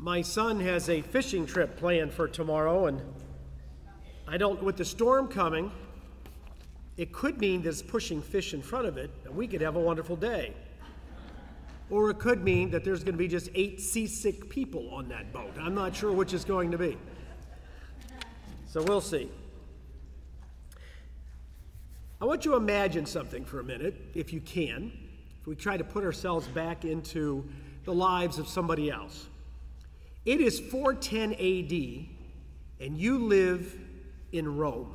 My son has a fishing trip planned for tomorrow, and with the storm coming, it could mean there's pushing fish in front of it, and we could have a wonderful day. Or it could mean that there's going to be just 8 seasick people on that boat. I'm not sure which is going to be. So we'll see. I want you to imagine something for a minute, if you can, if we try to put ourselves back into the lives of somebody else. It is 410 AD, and you live in Rome.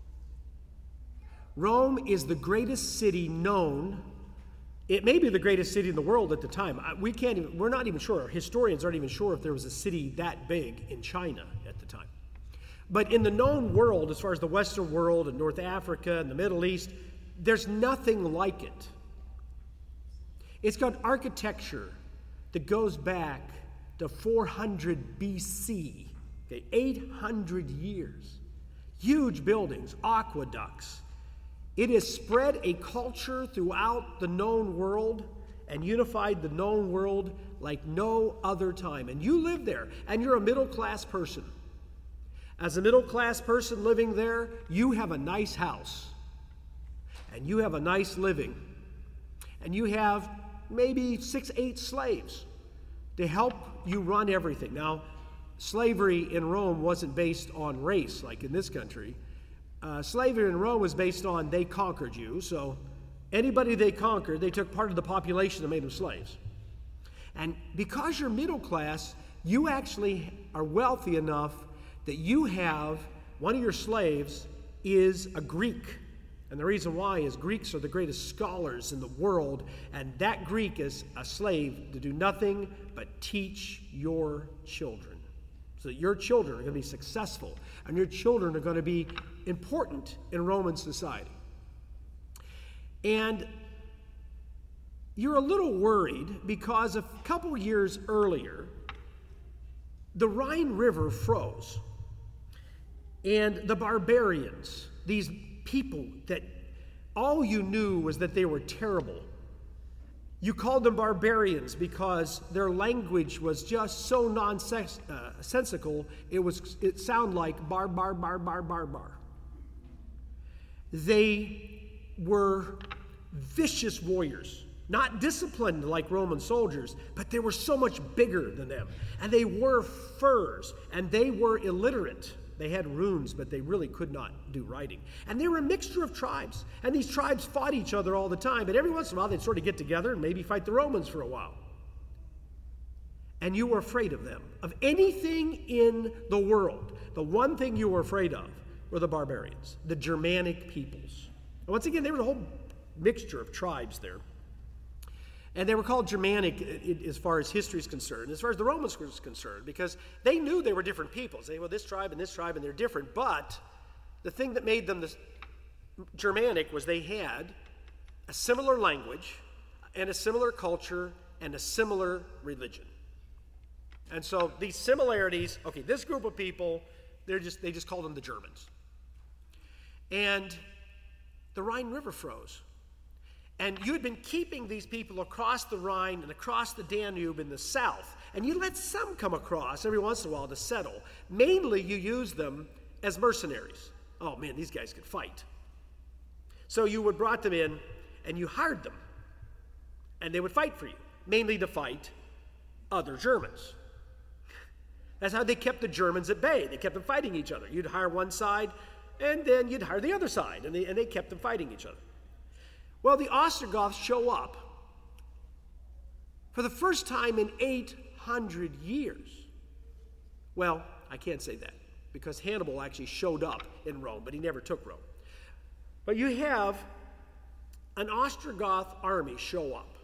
Rome is the greatest city known. It may be the greatest city in the world at the time. We're not even sure. Historians aren't even sure if there was a city that big in China at the time. But in the known world, as far as the Western world and North Africa and the Middle East, there's nothing like it. It's got architecture that goes back to 400 BC, 800 years. Huge buildings, aqueducts. It has spread a culture throughout the known world and unified the known world like no other time. And you live there, and you're a middle-class person. As a middle-class person living there, you have a nice house, and you have a nice living, and you have maybe 6, 8 slaves to help you run everything. Now, slavery in Rome wasn't based on race like in this country. Slavery in Rome was based on they conquered you, so anybody they conquered, they took part of the population and made them slaves. And because you're middle class, you actually are wealthy enough that you have one of your slaves is a Greek. And the reason why is Greeks are the greatest scholars in the world, and that Greek is a slave to do nothing but teach your children. So that your children are going to be successful, and your children are going to be important in Roman society. And you're a little worried because a couple years earlier, the Rhine River froze. And the barbarians, these people that all you knew was that they were terrible. You called them barbarians because their language was just so nonsensical, it sounded like bar, bar, bar, bar, bar, bar. They were vicious warriors, not disciplined like Roman soldiers, but they were so much bigger than them. And they wore furs, and they were illiterate. They had runes, but they really could not do writing. And they were a mixture of tribes. And these tribes fought each other all the time. But every once in a while, they'd sort of get together and maybe fight the Romans for a while. And you were afraid of them. Of anything in the world, the one thing you were afraid of were the barbarians, the Germanic peoples. And once again, there was a whole mixture of tribes there. And they were called Germanic as far as history is concerned, as far as the Romans were concerned, because they knew they were different peoples. They were this tribe, and they're different. But the thing that made them Germanic was they had a similar language and a similar culture and a similar religion. And so these similarities, this group of people, they just called them the Germans. And the Rhine River froze. And you had been keeping these people across the Rhine and across the Danube in the south. And you let some come across every once in a while to settle. Mainly, you used them as mercenaries. Oh, man, these guys could fight. So you would brought them in, and you hired them. And they would fight for you, mainly to fight other Germans. That's how they kept the Germans at bay. They kept them fighting each other. You'd hire one side, and then you'd hire the other side. And they kept them fighting each other. Well, the Ostrogoths show up for the first time in 800 years. Well, I can't say that because Hannibal actually showed up in Rome, but he never took Rome. But you have an Ostrogoth army show up.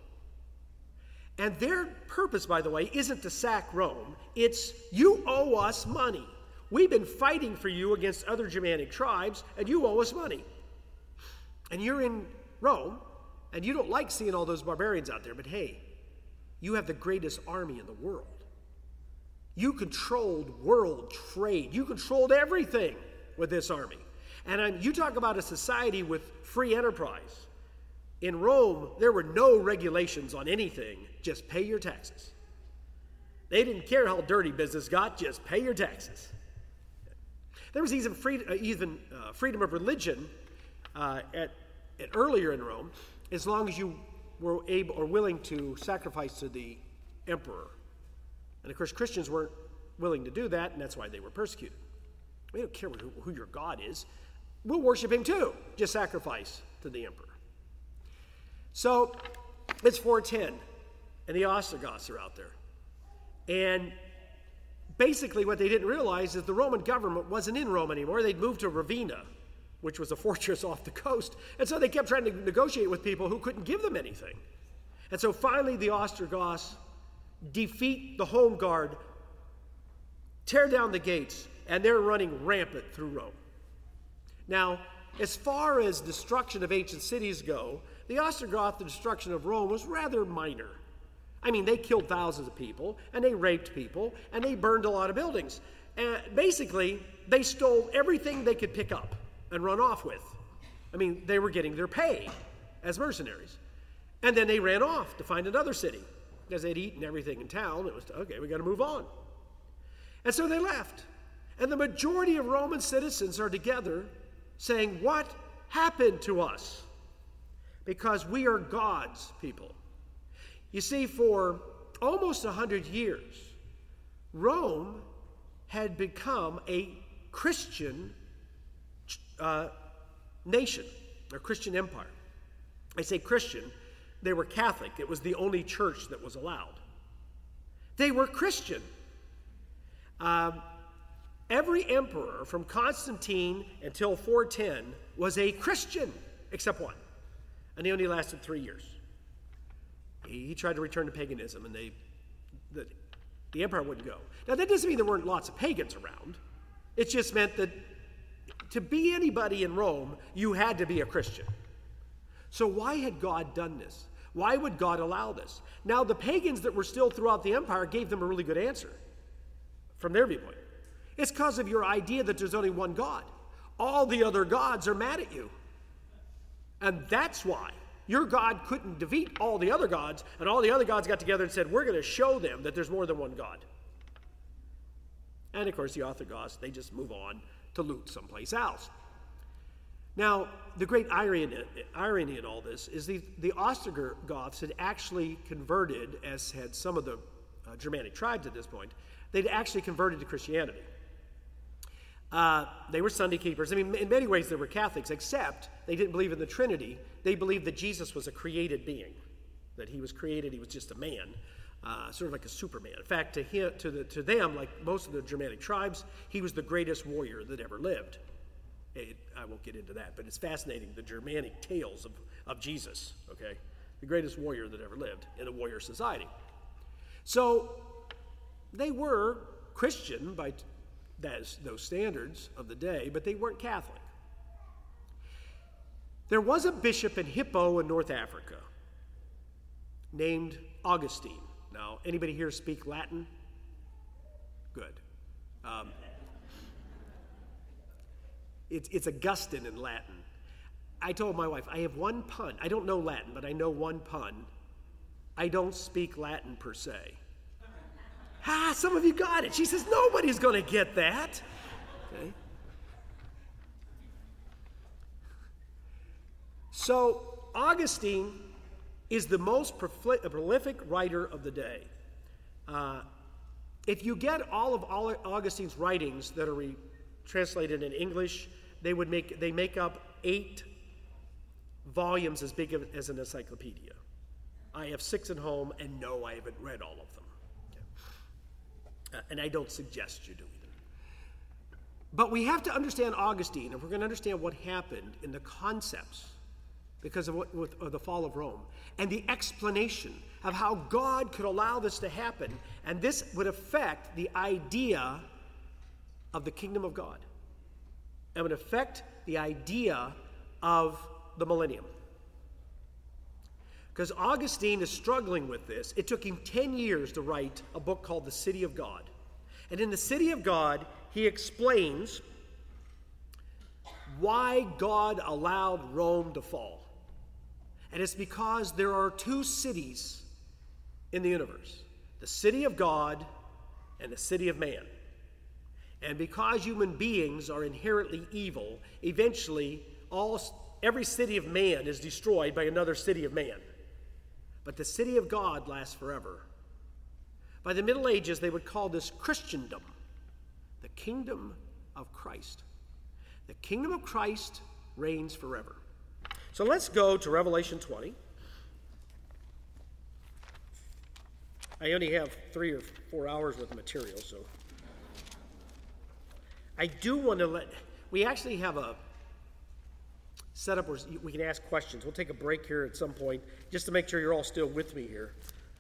And their purpose, by the way, isn't to sack Rome. It's, you owe us money. We've been fighting for you against other Germanic tribes, and you owe us money. And you're in Rome, and you don't like seeing all those barbarians out there, but hey, you have the greatest army in the world. You controlled world trade. You controlled everything with this army. And you talk about a society with free enterprise. In Rome, there were no regulations on anything. Just pay your taxes. They didn't care how dirty business got, just pay your taxes. There was even freedom of religion at earlier in Rome, as long as you were able or willing to sacrifice to the emperor. And of course, Christians weren't willing to do that, and that's why they were persecuted. We don't care who your God is. We'll worship him too. Just sacrifice to the emperor. So it's 410, and the Ostrogoths are out there. And basically what they didn't realize is the Roman government wasn't in Rome anymore. They'd moved to Ravenna, which was a fortress off the coast. And so they kept trying to negotiate with people who couldn't give them anything. And so finally the Ostrogoths defeat the home guard, tear down the gates, and they're running rampant through Rome. Now, as far as destruction of ancient cities go, the Ostrogoth destruction of Rome was rather minor. I mean, they killed thousands of people, and they raped people, and they burned a lot of buildings. And basically, they stole everything they could pick up and run off with. I mean, they were getting their pay as mercenaries. And then they ran off to find another city. Because they'd eaten everything in town, it was, okay, we got to move on. And so they left. And the majority of Roman citizens are together saying, what happened to us? Because we are God's people. You see, for almost 100 years, Rome had become a Christian nation, or Christian empire. I say Christian, they were Catholic. It was the only church that was allowed. They were Christian. Every emperor from Constantine until 410 was a Christian, except one. And he only lasted 3 years. He tried to return to paganism, and the empire wouldn't go. Now, that doesn't mean there weren't lots of pagans around. It just meant that to be anybody in Rome, you had to be a Christian. So why had God done this? Why would God allow this? Now, the pagans that were still throughout the empire gave them a really good answer from their viewpoint. It's because of your idea that there's only one God. All the other gods are mad at you. And that's why. Your God couldn't defeat all the other gods, and all the other gods got together and said, we're going to show them that there's more than one God. And of course, the Ostrogoths, they just move on to loot someplace else. Now, the great irony in all this is the Ostrogoths had actually converted, as had some of the Germanic tribes at this point, they'd actually converted to Christianity. They were Sunday keepers. I mean, in many ways they were Catholics, except they didn't believe in the Trinity. They believed that Jesus was a created being, that he was created, he was just a man, sort of like a Superman. In fact, to them, like most of the Germanic tribes, he was the greatest warrior that ever lived. I won't get into that, but it's fascinating, the Germanic tales of Jesus, okay? The greatest warrior that ever lived in a warrior society. So they were Christian by those standards of the day, but they weren't Catholic. There was a bishop in Hippo in North Africa named Augustine. Now, anybody here speak Latin? Good. It's Augustine in Latin. I told my wife, I have one pun. I don't know Latin, but I know one pun. I don't speak Latin per se. Some of you got it. She says, nobody's going to get that. Okay. So, Augustine is the most prolific writer of the day. If you get all of Augustine's writings that are translated in English, they make up 8 volumes as big as an encyclopedia. I have 6 at home, and no, I haven't read all of them. And I don't suggest you do either. But we have to understand Augustine, if we're going to understand what happened in the concepts because of the fall of Rome, and the explanation of how God could allow this to happen, and this would affect the idea of the kingdom of God. It would affect the idea of the millennium. Because Augustine is struggling with this. It took him 10 years to write a book called The City of God. And in The City of God, he explains why God allowed Rome to fall. And it's because there are 2 cities in the universe. The city of God and the city of man. And because human beings are inherently evil, eventually every city of man is destroyed by another city of man. But the city of God lasts forever. By the Middle Ages, they would call this Christendom, the kingdom of Christ. The kingdom of Christ reigns forever. So let's go to Revelation 20. I only have 3 or 4 hours worth of material, so I do want to we actually have a setup where we can ask questions. We'll take a break here at some point just to make sure you're all still with me here.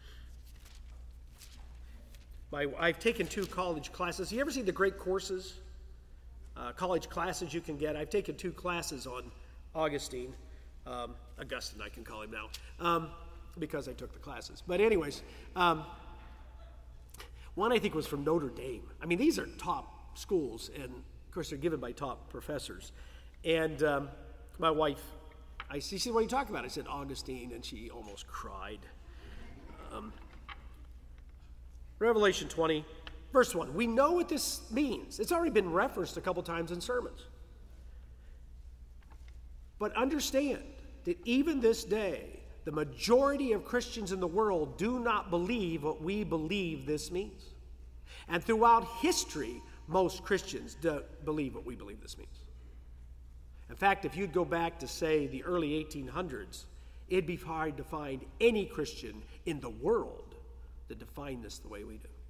I've taken 2 college classes. You ever see the great courses? College classes you can get. I've taken 2 classes on Augustine. Augustine, I can call him now, because I took the classes. But anyways, one I think was from Notre Dame. I mean, these are top schools, and of course they're given by top professors. And my wife, she said, "What are you talking about?" I said, "Augustine," and she almost cried. Revelation 20, verse 1. We know what this means. It's already been referenced a couple times in sermons. But understand that even this day, the majority of Christians in the world do not believe what we believe this means. And throughout history, most Christians don't believe what we believe this means. In fact, if you'd go back to, say, the early 1800s, it'd be hard to find any Christian in the world that defined this the way we do.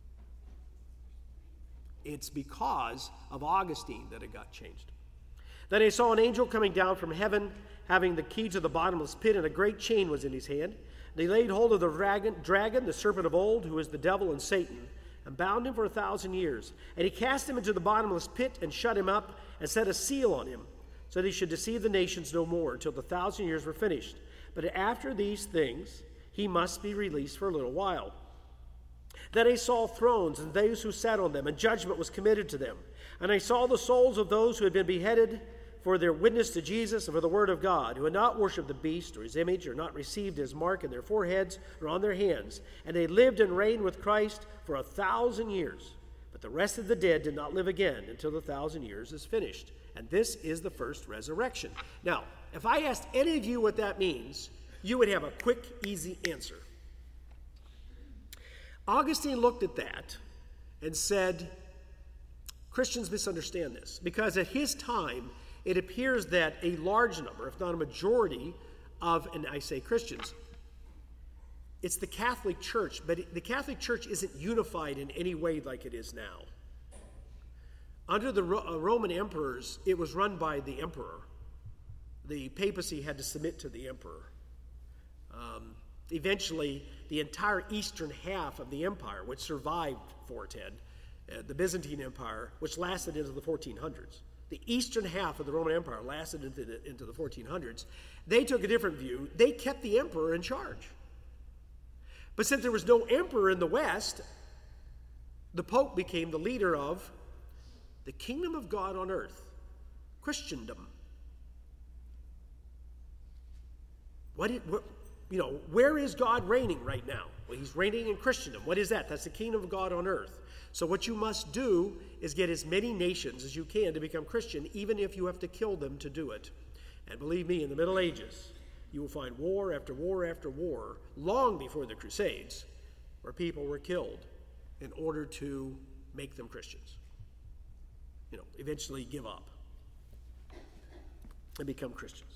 It's because of Augustine that it got changed. Then I saw an angel coming down from heaven, having the key to the bottomless pit, and a great chain was in his hand. And he laid hold of the dragon, the serpent of old, who is the devil and Satan, and bound him for 1,000 years. And he cast him into the bottomless pit and shut him up and set a seal on him, so that he should deceive the nations no more until the 1,000 years were finished. But after these things, he must be released for a little while. Then I saw thrones and those who sat on them, and judgment was committed to them. And I saw the souls of those who had been beheaded for their witness to Jesus and for the word of God, who had not worshipped the beast or his image, or not received his mark in their foreheads or on their hands. And they lived and reigned with Christ for 1,000 years. But the rest of the dead did not live again until the 1,000 years is finished. And this is the first resurrection. Now, if I asked any of you what that means, you would have a quick, easy answer. Augustine looked at that and said, Christians misunderstand this, because at his time, it appears that a large number, if not a majority of, and I say Christians, it's the Catholic Church, but the Catholic Church isn't unified in any way like it is now. Under the Roman emperors, it was run by the emperor. The papacy had to submit to the emperor. Eventually, the entire eastern half of the empire, which survived Forted, the Byzantine Empire, which lasted into the 1400s. The eastern half of the Roman Empire lasted into the 1400s. They took a different view. They kept the emperor in charge. But since there was no emperor in the West, the Pope became the leader of the kingdom of God on earth, Christendom. Where is God reigning right now? Well, he's reigning in Christendom. What is that? That's the kingdom of God on earth. So what you must do is get as many nations as you can to become Christian, even if you have to kill them to do it. And believe me, in the Middle Ages, you will find war after war after war, long before the Crusades, where people were killed in order to make them Christians. Eventually give up and become Christians.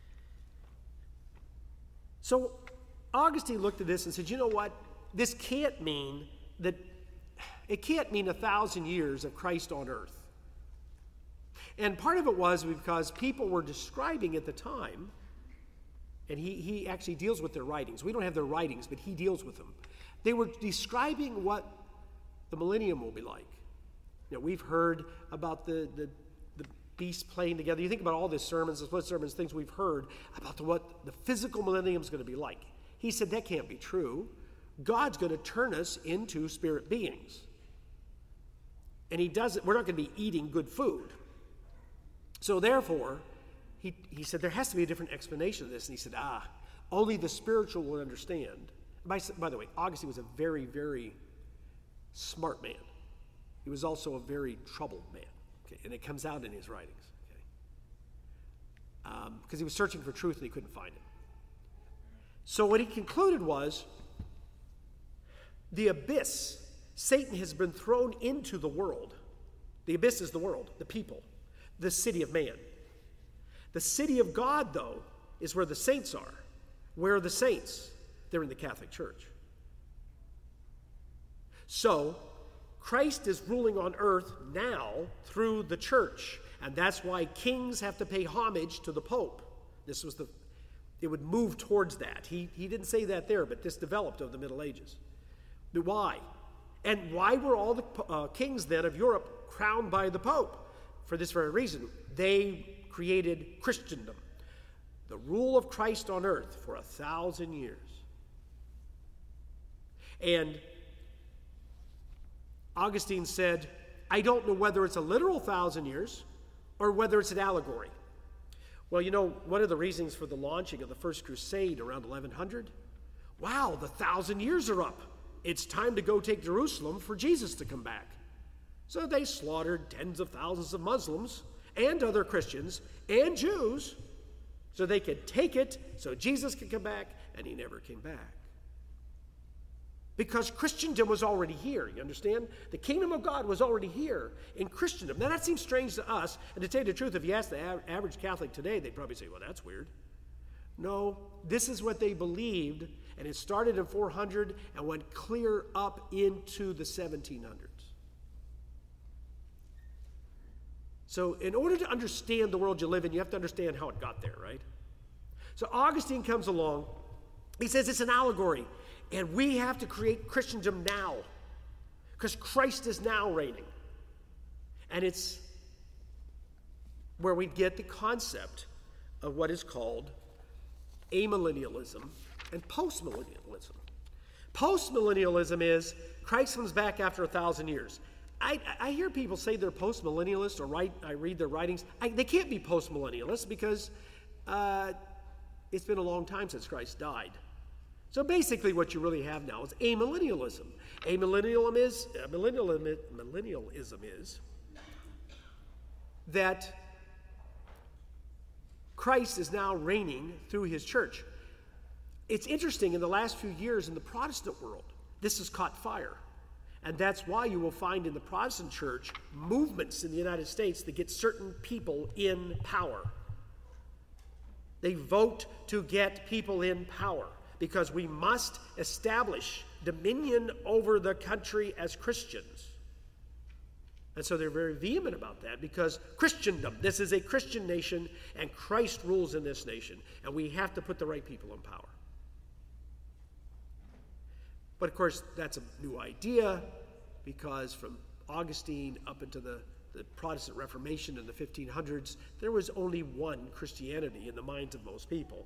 So Augustine looked at this and said, you know what? This can't mean that, it can't mean 1,000 years of Christ on earth. And part of it was because people were describing at the time, and he actually deals with their writings. We don't have their writings, but he deals with them. They were describing what the millennium will be like. We've heard about the beasts playing together. You think about all these sermons, the split sermons, things we've heard about what the physical millennium is going to be like. He said that can't be true. God's going to turn us into spirit beings. And he does it. We're not going to be eating good food. So therefore, he said there has to be a different explanation of this. And he said, only the spiritual will understand. By the way, Augustine was a very, very smart man. He was also a very troubled man. Okay? And it comes out in his writings. Because he was searching for truth and he couldn't find it. So what he concluded was, the abyss, Satan has been thrown into the world. The abyss is the world, the people, the city of man. The city of God, though, is where the saints are. Where are the saints? They're in the Catholic Church. So, Christ is ruling on earth now through the church. And that's why kings have to pay homage to the Pope. It would move towards that. He didn't say that there, but this developed over the Middle Ages. But why? And why were all the kings then of Europe crowned by the Pope? For this very reason. They created Christendom. The rule of Christ on earth for 1,000 years. And Augustine said, I don't know whether it's a literal 1,000 years or whether it's an allegory. Well, one of the reasons for the launching of the First Crusade around 1100, wow, the 1,000 years are up. It's time to go take Jerusalem for Jesus to come back. So they slaughtered tens of thousands of Muslims and other Christians and Jews so they could take it so Jesus could come back, and he never came back. Because Christendom was already here, you understand? The kingdom of God was already here in Christendom. Now that seems strange to us, and to tell you the truth, if you ask the average Catholic today, they'd probably say, well, that's weird. No, this is what they believed, and it started in 400 and went clear up into the 1700s. So in order to understand the world you live in, you have to understand how it got there, right? So Augustine comes along. He says it's an allegory. And we have to create Christendom now. Because Christ is now reigning. And it's where we get the concept of what is called amillennialism and postmillennialism. Postmillennialism is Christ comes back after 1,000 years. I hear people say they're postmillennialists, or I read their writings. They can't be postmillennialists because it's been a long time since Christ died. So basically what you really have now is amillennialism. Millennialism is that Christ is now reigning through his church. It's interesting, in the last few years in the Protestant world, this has caught fire. And that's why you will find in the Protestant church movements in the United States that get certain people in power. They vote to get people in power because we must establish dominion over the country as Christians. And so they're very vehement about that because Christendom, this is a Christian nation and Christ rules in this nation, and we have to put the right people in power. But of course, that's a new idea because from Augustine up into the Protestant Reformation in the 1500s, there was only one Christianity in the minds of most people.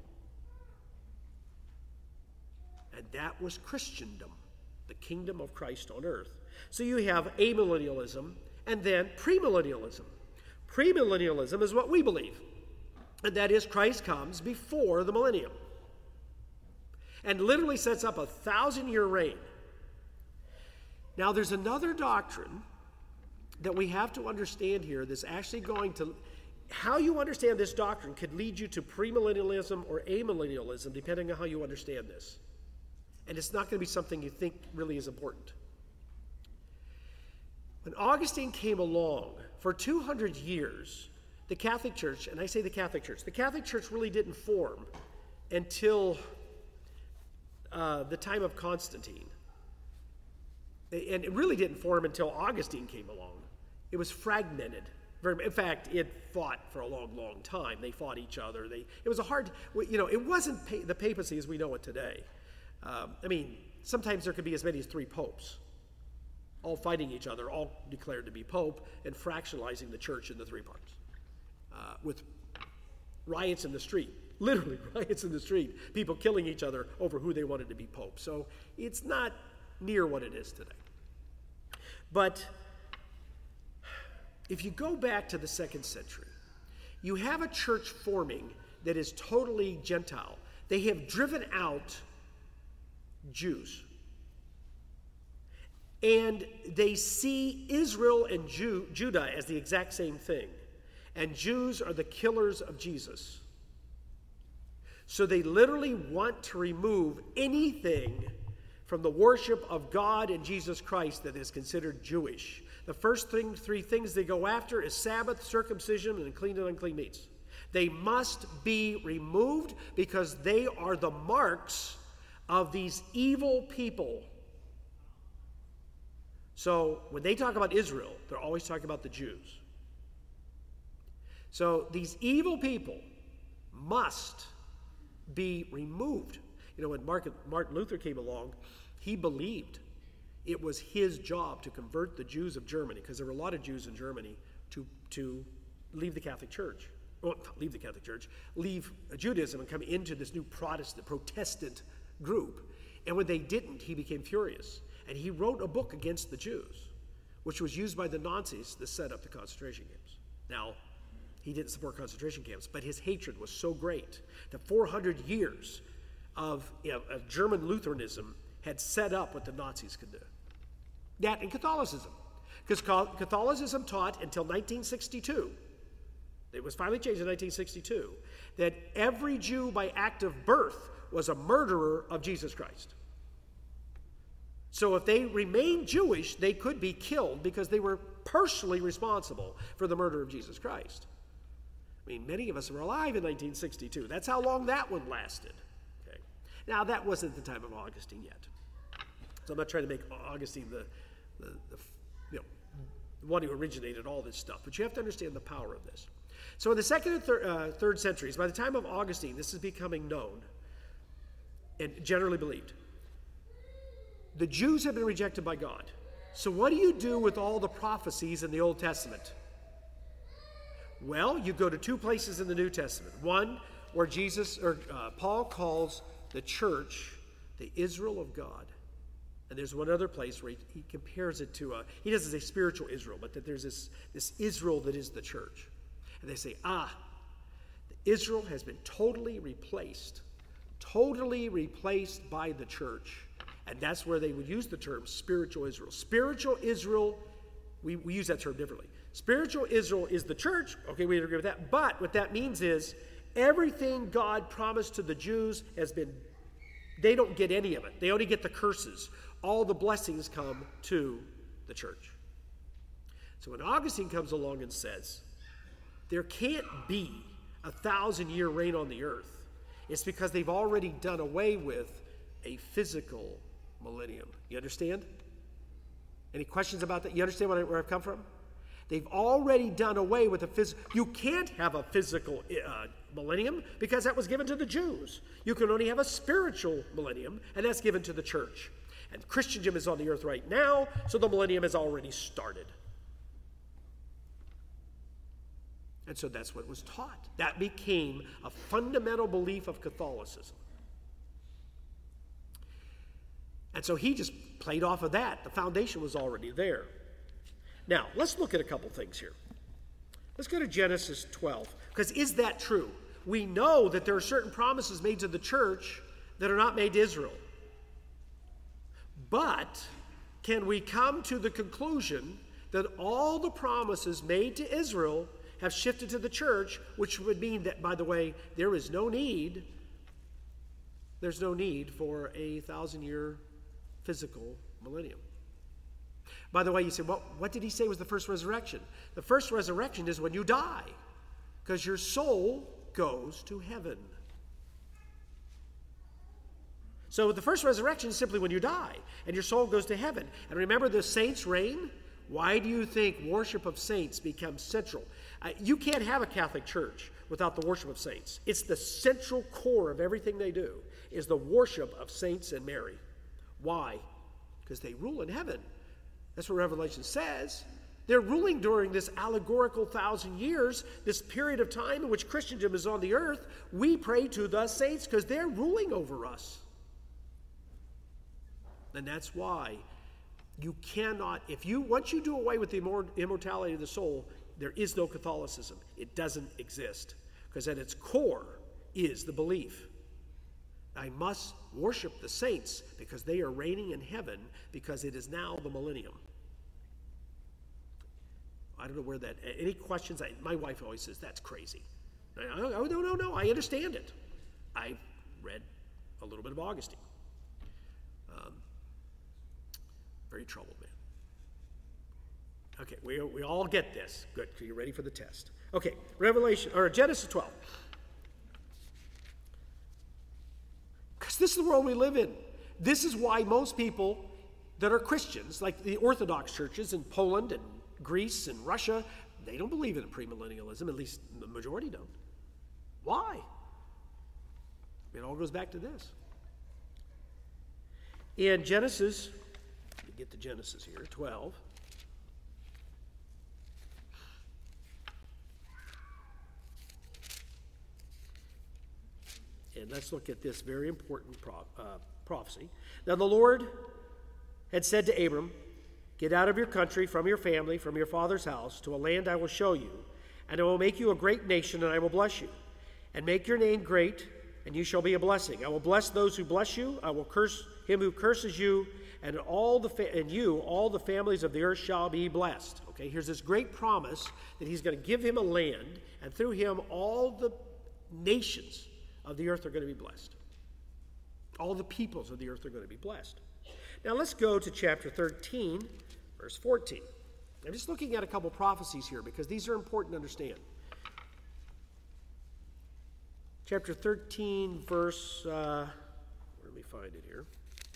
And that was Christendom, the kingdom of Christ on earth. So you have amillennialism and then premillennialism. Premillennialism is what we believe, and that is Christ comes before the millennium and literally sets up a 1,000-year reign. Now, there's another doctrine that we have to understand here that's actually going to, how you understand this doctrine could lead you to premillennialism or amillennialism, depending on how you understand this. And it's not going to be something you think really is important. When Augustine came along, for 200 years, the Catholic Church, and I say the Catholic Church really didn't form until the time of Constantine. And it really didn't form until Augustine came along. It was fragmented. In fact, it fought for a long, long time. They fought each other. It was a hard, it wasn't the papacy as we know it today. Sometimes there could be as many as 3 popes, all fighting each other, all declared to be pope, and fractionalizing the church into 3 parts, with riots in the street. Literally riots in the street, people killing each other over who they wanted to be pope. So it's not near what it is today. But if you go back to the 2nd century, you have a church forming that is totally Gentile. They have driven out Jews. And they see Israel and Judah as the exact same thing. And Jews are the killers of Jesus. So they literally want to remove anything from the worship of God and Jesus Christ that is considered Jewish. The first three things they go after is Sabbath, circumcision, and clean and unclean meats. They must be removed because they are the marks of these evil people. So when they talk about Israel, they're always talking about the Jews. So these evil people must be removed. You know, when Martin Luther came along, he believed it was his job to convert the Jews of Germany, because there were a lot of Jews in Germany, to leave the Catholic Church. Well, not leave the Catholic Church, leave Judaism and come into this new Protestant group. And when they didn't, he became furious. And he wrote a book against the Jews, which was used by the Nazis to set up the concentration camps. Now, he didn't support concentration camps, but his hatred was so great that 400 years of German Lutheranism had set up what the Nazis could do. That and Catholicism. Because Catholicism taught until 1962, it was finally changed in 1962, that every Jew by act of birth was a murderer of Jesus Christ. So if they remained Jewish, they could be killed because they were personally responsible for the murder of Jesus Christ. I mean, many of us were alive in 1962. That's how long that one lasted. Okay. Now, that wasn't the time of Augustine yet. So I'm not trying to make Augustine the one who originated all this stuff. But you have to understand the power of this. So in the second and third centuries, by the time of Augustine, this is becoming known and generally believed. The Jews have been rejected by God. So what do you do with all the prophecies in the Old Testament? Well, you go to two places in the New Testament. One where Paul calls the church the Israel of God. And there's one other place where he compares it to, he doesn't say spiritual Israel, but that there's this Israel that is the church. And they say, Israel has been totally replaced by the church. And that's where they would use the term spiritual Israel. Spiritual Israel, we use that term differently. Spiritual Israel is the church. Okay, we agree with that. But what that means is everything God promised to the Jews they don't get any of it. They only get the curses. All the blessings come to the church. So when Augustine comes along and says, there can't be a 1,000-year reign on the earth, it's because they've already done away with a physical millennium. You understand? Any questions about that? You understand where I've come from? They've already done away with the physical. You can't have a physical millennium because that was given to the Jews. You can only have a spiritual millennium, and that's given to the church. And Christendom is on the earth right now, so the millennium has already started. And so that's what was taught. That became a fundamental belief of Catholicism. And so he just played off of that. The foundation was already there. Now, let's look at a couple things here. Let's go to Genesis 12, because is that true? We know that there are certain promises made to the church that are not made to Israel. But can we come to the conclusion that all the promises made to Israel have shifted to the church, which would mean that, by the way, there's no need for a 1,000-year physical millennium. By the way, you say, well, what did he say was the first resurrection? The first resurrection is when you die, because your soul goes to heaven. So the first resurrection is simply when you die, and your soul goes to heaven. And remember, the saints reign. Why do you think worship of saints becomes central? You can't have a Catholic church without the worship of saints. It's the central core of everything they do, is the worship of saints and Mary. Why? Because they rule in heaven. That's what Revelation says. They're ruling during this allegorical 1,000 years, this period of time in which Christendom is on the earth. We pray to the saints because they're ruling over us. And that's why you cannot, once you do away with the immortality of the soul, there is no Catholicism. It doesn't exist. Because at its core is the belief I must worship the saints because they are reigning in heaven, because it is now the millennium. I don't know where that, any questions? My wife always says, that's crazy. Oh, no, I understand it. I read a little bit of Augustine. Very troubled man. Okay, we all get this. Good, so you're ready for the test. Okay, Genesis 12. Because this is the world we live in. This is why most people that are Christians, like the Orthodox churches in Poland and Greece and Russia, they don't believe in premillennialism, at least the majority don't. Why? It all goes back to this. In Genesis, let me get to Genesis here, 12. And let's look at this very important prophecy. Now the Lord had said to Abram, get out of your country, from your family, from your father's house, to a land I will show you, and I will make you a great nation, and I will bless you, and make your name great, and you shall be a blessing. I will bless those who bless you. I will curse him who curses you, and all the families of the earth shall be blessed. Okay, here's this great promise that he's going to give him a land, and through him all the nations of the earth are going to be blessed. All the peoples of the earth are going to be blessed. Now let's go to chapter 13, verse 14. I'm just looking at a couple prophecies here because these are important to understand. Chapter 13, verse, let me find it here.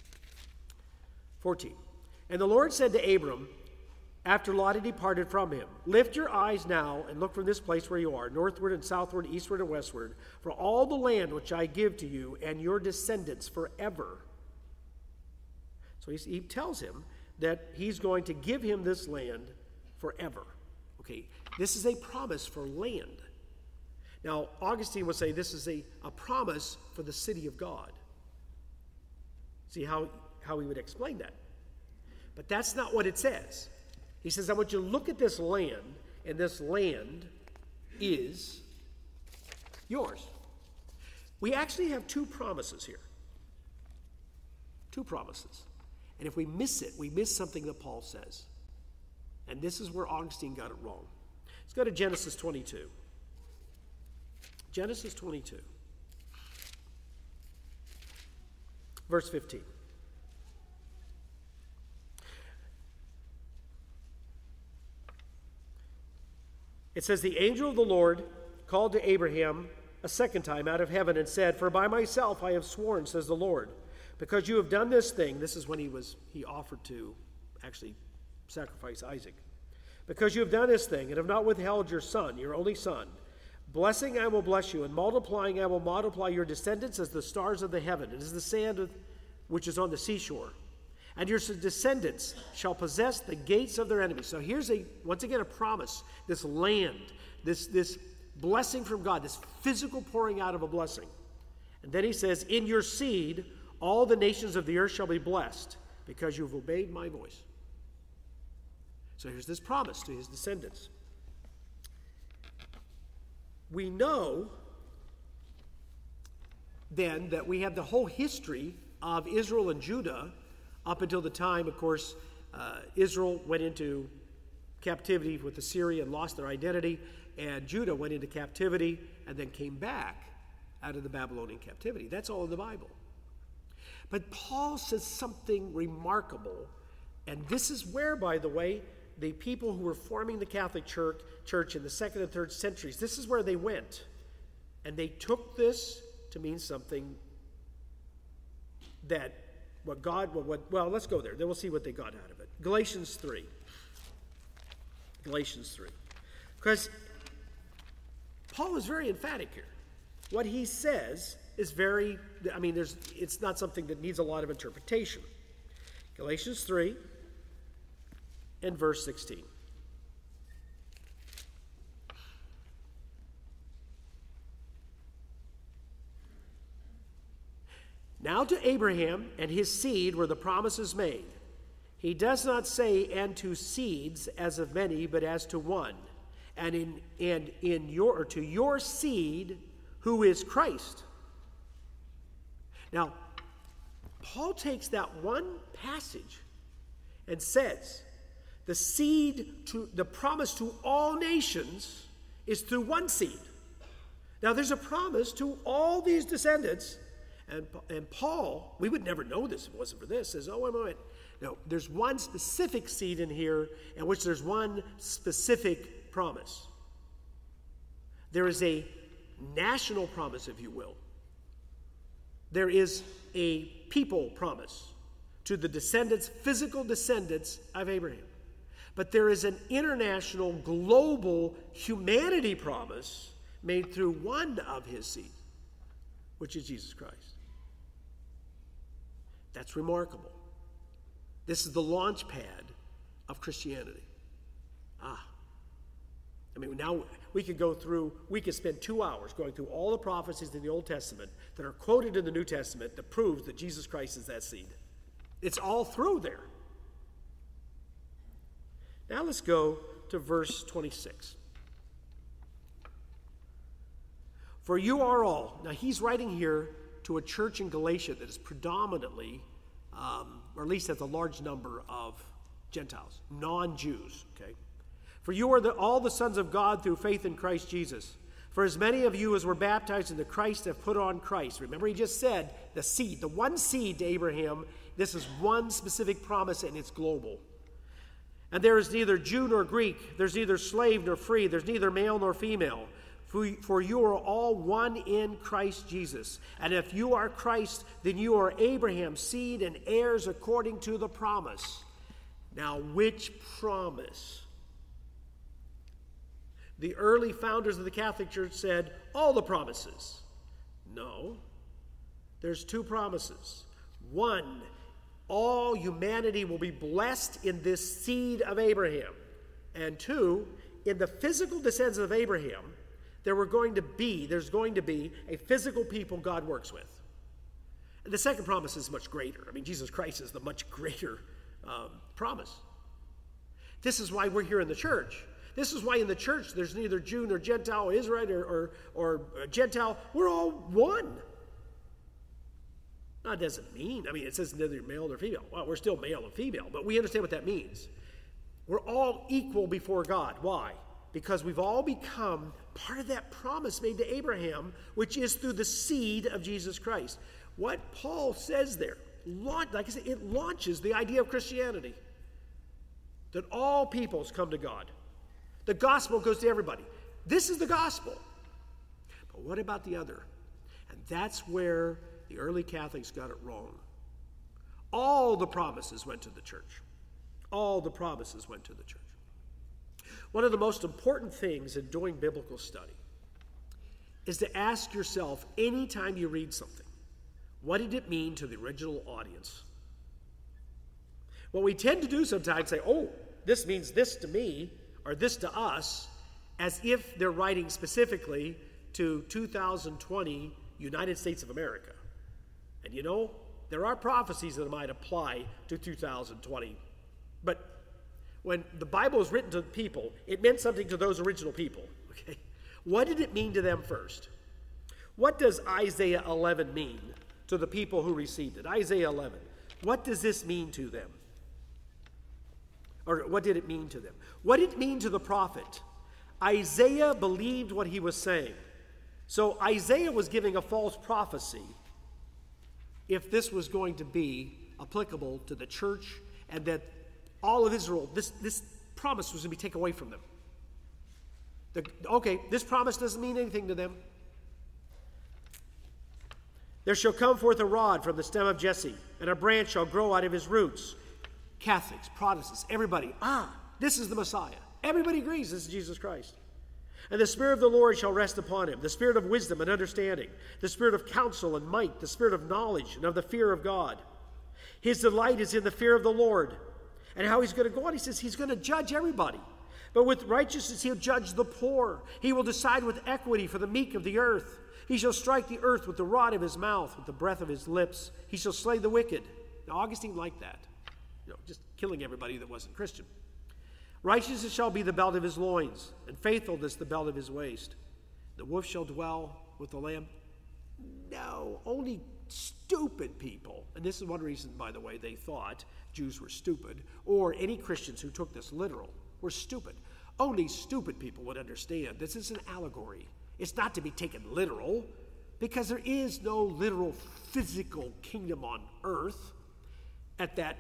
14. And the Lord said to Abram, after Lot had departed from him, lift your eyes now and look from this place where you are, northward and southward, eastward and westward, for all the land which I give to you and your descendants forever. So he tells him that he's going to give him this land forever. Okay, this is a promise for land. Now, Augustine would say this is a promise for the city of God. See how he would explain that. But that's not what it says. He says, I want you to look at this land, and this land is yours. We actually have two promises here. Two promises. And if we miss it, we miss something that Paul says. And this is where Augustine got it wrong. Let's go to Genesis 22. Genesis 22. Verse 15. It says, the angel of the Lord called to Abraham a second time out of heaven and said, for by myself I have sworn, says the Lord, because you have done this thing. This is when he offered to actually sacrifice Isaac. Because you have done this thing and have not withheld your son, your only son, blessing I will bless you, and multiplying I will multiply your descendants as the stars of the heaven, and as the sand which is on the seashore. And your descendants shall possess the gates of their enemies. So here's once again a promise. This land, this blessing from God, this physical pouring out of a blessing. And then he says, in your seed, all the nations of the earth shall be blessed, because you have obeyed my voice. So here's this promise to his descendants. We know then that we have the whole history of Israel and Judah up until the time, of course, Israel went into captivity with Assyria and lost their identity, and Judah went into captivity and then came back out of the Babylonian captivity. That's all in the Bible. But Paul says something remarkable, and this is where, by the way, the people who were forming the Catholic Church in the 2nd and 3rd centuries, this is where they went. And they took this to mean something that well, let's go there. Then we'll see what they got out of it. Galatians 3. Galatians 3. Because Paul is very emphatic here. What he says is it's not something that needs a lot of interpretation. Galatians 3 and verse 16. Now to Abraham and his seed were the promises made. He does not say, and to seeds as of many, but as to one, and to your seed, who is Christ. Now, Paul takes that one passage and says the promise to all nations is through one seed. Now, there's a promise to all these descendants, and Paul, we would never know this if it wasn't for this, says, oh, wait. No, there's one specific seed in here in which there's one specific promise. There is a national promise, if you will. There is a people promise to the descendants, physical descendants of Abraham. But there is an international, global humanity promise made through one of his seed, which is Jesus Christ. That's remarkable. This is the launch pad of Christianity. I mean, now we could spend 2 hours going through all the prophecies in the Old Testament that are quoted in the New Testament that proves that Jesus Christ is that seed. It's all through there. Now let's go to verse 26. For you are all, now he's writing here to a church in Galatia that is predominantly, or at least has a large number of Gentiles, non-Jews, okay? For you are all the sons of God through faith in Christ Jesus. For as many of you as were baptized into Christ have put on Christ. Remember, he just said the seed, the one seed to Abraham. This is one specific promise, and it's global. And there is neither Jew nor Greek. There's neither slave nor free. There's neither male nor female. For you are all one in Christ Jesus. And if you are Christ, then you are Abraham's seed and heirs according to the promise. Now, which promise? The early founders of the Catholic Church said, all the promises. No. There's two promises. One, all humanity will be blessed in this seed of Abraham. And two, in the physical descendants of Abraham, there's going to be a physical people God works with. And the second promise is much greater. I mean, Jesus Christ is the much greater promise. This is why we're here in the church. This is why in the church there's neither Jew nor Gentile, Israelite or Gentile. We're all one. Now, it doesn't mean, it says neither male nor female. Well, we're still male and female, but we understand what that means. We're all equal before God. Why? Because we've all become part of that promise made to Abraham, which is through the seed of Jesus Christ. What Paul says there, like I said, it launches the idea of Christianity. That all peoples come to God. The gospel goes to everybody. This is the gospel. But what about the other? And that's where the early Catholics got it wrong. All the promises went to the church. All the promises went to the church. One of the most important things in doing biblical study is to ask yourself, anytime you read something, what did it mean to the original audience? What we tend to do sometimes say, oh, this means this to me, or this to us, as if they're writing specifically to 2020 United States of America. And there are prophecies that might apply to 2020. But when the Bible is written to people, it meant something to those original people. Okay? What did it mean to them first? What does Isaiah 11 mean to the people who received it? Isaiah 11. What does this mean to them? Or what did it mean to them? What did it mean to the prophet? Isaiah believed what he was saying. So Isaiah was giving a false prophecy if this was going to be applicable to the church and that all of Israel, this promise was going to be taken away from them. This promise doesn't mean anything to them. There shall come forth a rod from the stem of Jesse, and a branch shall grow out of his roots. Catholics, Protestants, everybody, this is the Messiah. Everybody agrees this is Jesus Christ. And the Spirit of the Lord shall rest upon him, the Spirit of wisdom and understanding, the Spirit of counsel and might, the Spirit of knowledge and of the fear of God. His delight is in the fear of the Lord. And how he's going to go on, he says he's going to judge everybody. But with righteousness he'll judge the poor. He will decide with equity for the meek of the earth. He shall strike the earth with the rod of his mouth, with the breath of his lips. He shall slay the wicked. Now, Augustine liked that. Just killing everybody that wasn't Christian. Righteousness shall be the belt of his loins, and faithfulness the belt of his waist. The wolf shall dwell with the lamb. No, only stupid people, and this is one reason, by the way, they thought Jews were stupid, or any Christians who took this literal were stupid. Only stupid people would understand this is an allegory. It's not to be taken literal, because there is no literal physical kingdom on earth at that,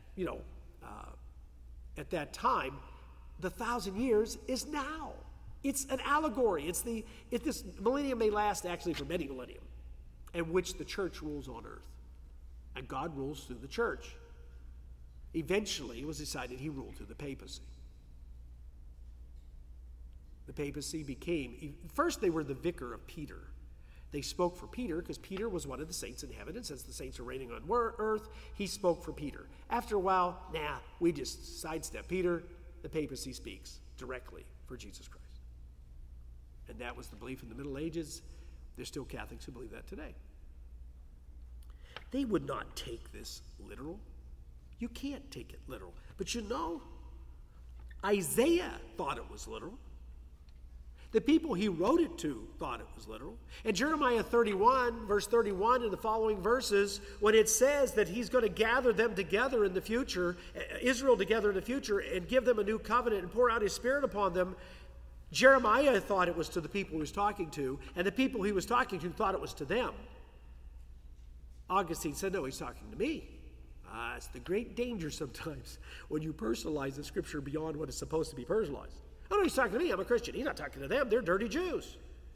at that time. The 1,000 years is now. It's an allegory. This millennium may last actually for many millennia, in which the church rules on earth. And God rules through the church. Eventually, it was decided he ruled through the papacy. The papacy became, first they were the vicar of Peter. They spoke for Peter because Peter was one of the saints in heaven, and since the saints are reigning on earth, he spoke for Peter. After a while, we just sidestep Peter. The papacy speaks directly for Jesus Christ. And that was the belief in the Middle Ages. There's still Catholics who believe that today. They would not take this literal. You can't take it literal. But Isaiah thought it was literal. The people he wrote it to thought it was literal. And Jeremiah 31, verse 31, and the following verses, when it says that he's going to gather them together in the future, Israel together in the future, and give them a new covenant and pour out his Spirit upon them, Jeremiah thought it was to the people he was talking to, and the people he was talking to thought it was to them. Augustine said, no, he's talking to me. It's the great danger sometimes when you personalize the Scripture beyond what is supposed to be personalized. Oh, no, he's talking to me. I'm a Christian. He's not talking to them. They're dirty Jews.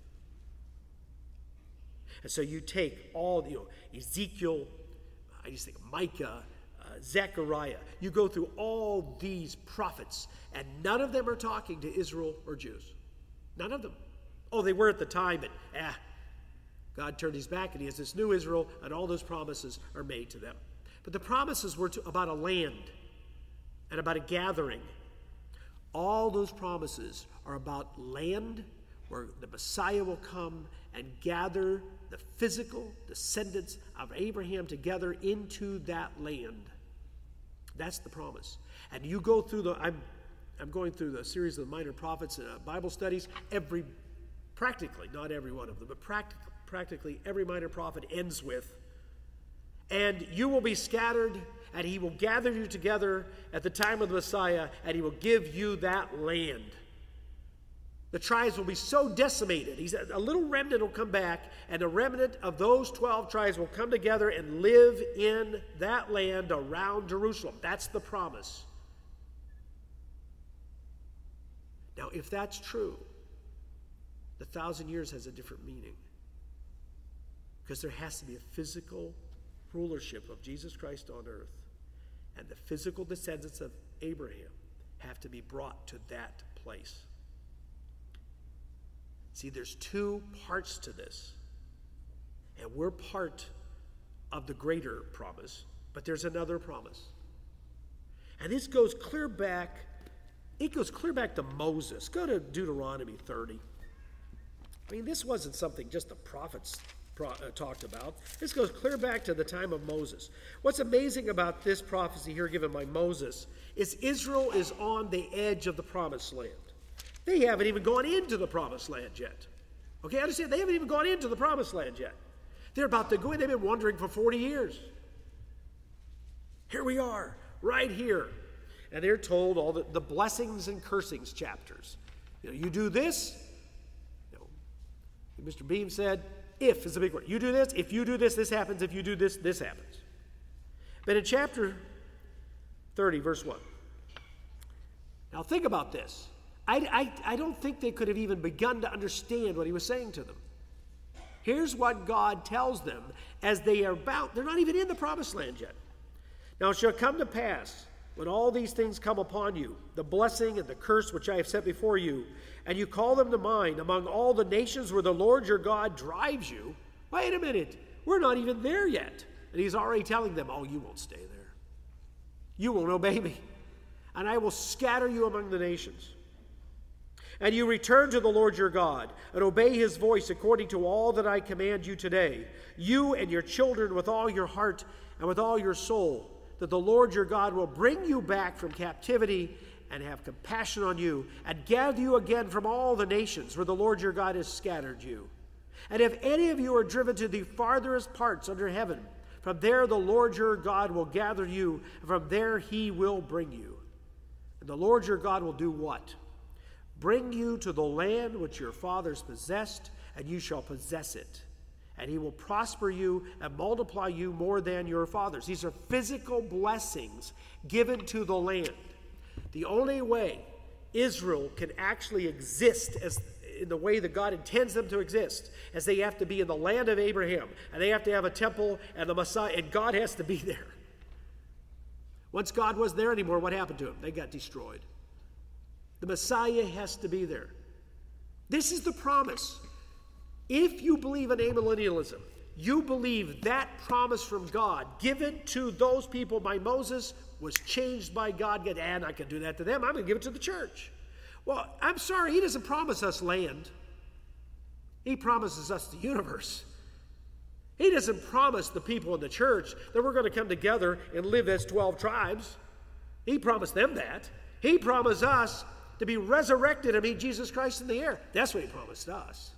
And so you take all, Ezekiel, I just think Micah, Zechariah. You go through all these prophets, and none of them are talking to Israel or Jews. None of them. Oh, they were at the time, but God turned his back, and he has this new Israel, and all those promises are made to them. But the promises were about a land and about a gathering. All those promises are about land where the Messiah will come and gather the physical descendants of Abraham together into that land. That's the promise. And you go through I'm going through the series of the minor prophets Bible studies. Practically, not every one of them, but practically every minor prophet ends with, and you will be scattered, and he will gather you together at the time of the Messiah, and he will give you that land. The tribes will be so decimated. He said a little remnant will come back, and a remnant of those 12 tribes will come together and live in that land around Jerusalem. That's the promise. Now, if that's true, the 1,000 years has a different meaning, because there has to be a physical rulership of Jesus Christ on earth, and the physical descendants of Abraham have to be brought to that place. See, there's two parts to this, and we're part of the greater promise, but there's another promise. And this goes clear back, to Moses. Go to Deuteronomy 30. I mean, this wasn't something just the prophets talked about. This goes clear back to the time of Moses. What's amazing about this prophecy here given by Moses is Israel is on the edge of the promised land. They haven't even gone into the promised land yet. Okay, understand? They haven't even gone into the promised land yet. They're about to go in. They've been wandering for 40 years. Here we are, right here. And they're told all the blessings and cursings chapters. You do this. Mr. Beam said, if is a big word. You do this. If you do this, this happens. If you do this, this happens. But in chapter 30, verse 1. Now think about this. I don't think they could have even begun to understand what he was saying to them. Here's what God tells them as they're not even in the promised land yet. Now it shall come to pass, when all these things come upon you, the blessing and the curse which I have set before you, and you call them to mind among all the nations where the Lord your God drives you. Wait a minute, we're not even there yet. And he's already telling them, oh, you won't stay there. You won't obey me. And I will scatter you among the nations. And you return to the Lord your God, and obey his voice according to all that I command you today, you and your children with all your heart and with all your soul, that the Lord your God will bring you back from captivity and have compassion on you, and gather you again from all the nations where the Lord your God has scattered you. And if any of you are driven to the farthest parts under heaven, from there the Lord your God will gather you, and from there he will bring you. And the Lord your God will do what? Bring you to the land which your fathers possessed, and you shall possess it. And he will prosper you and multiply you more than your fathers. These are physical blessings given to the land. The only way Israel can actually exist as in the way that God intends them to exist, as they have to be in the land of Abraham, and they have to have a temple and the Messiah, and God has to be there. Once God wasn't there anymore, what happened to them? They got destroyed. The Messiah has to be there. This is the promise. If you believe in amillennialism, you believe that promise from God given to those people by Moses was changed by God. And I can do that to them. I'm going to give it to the church. Well, I'm sorry, he doesn't promise us land. He promises us the universe. He doesn't promise the people in the church that we're going to come together and live as 12 tribes. He promised them that. He promised us to be resurrected and meet Jesus Christ in the air. That's what he promised us.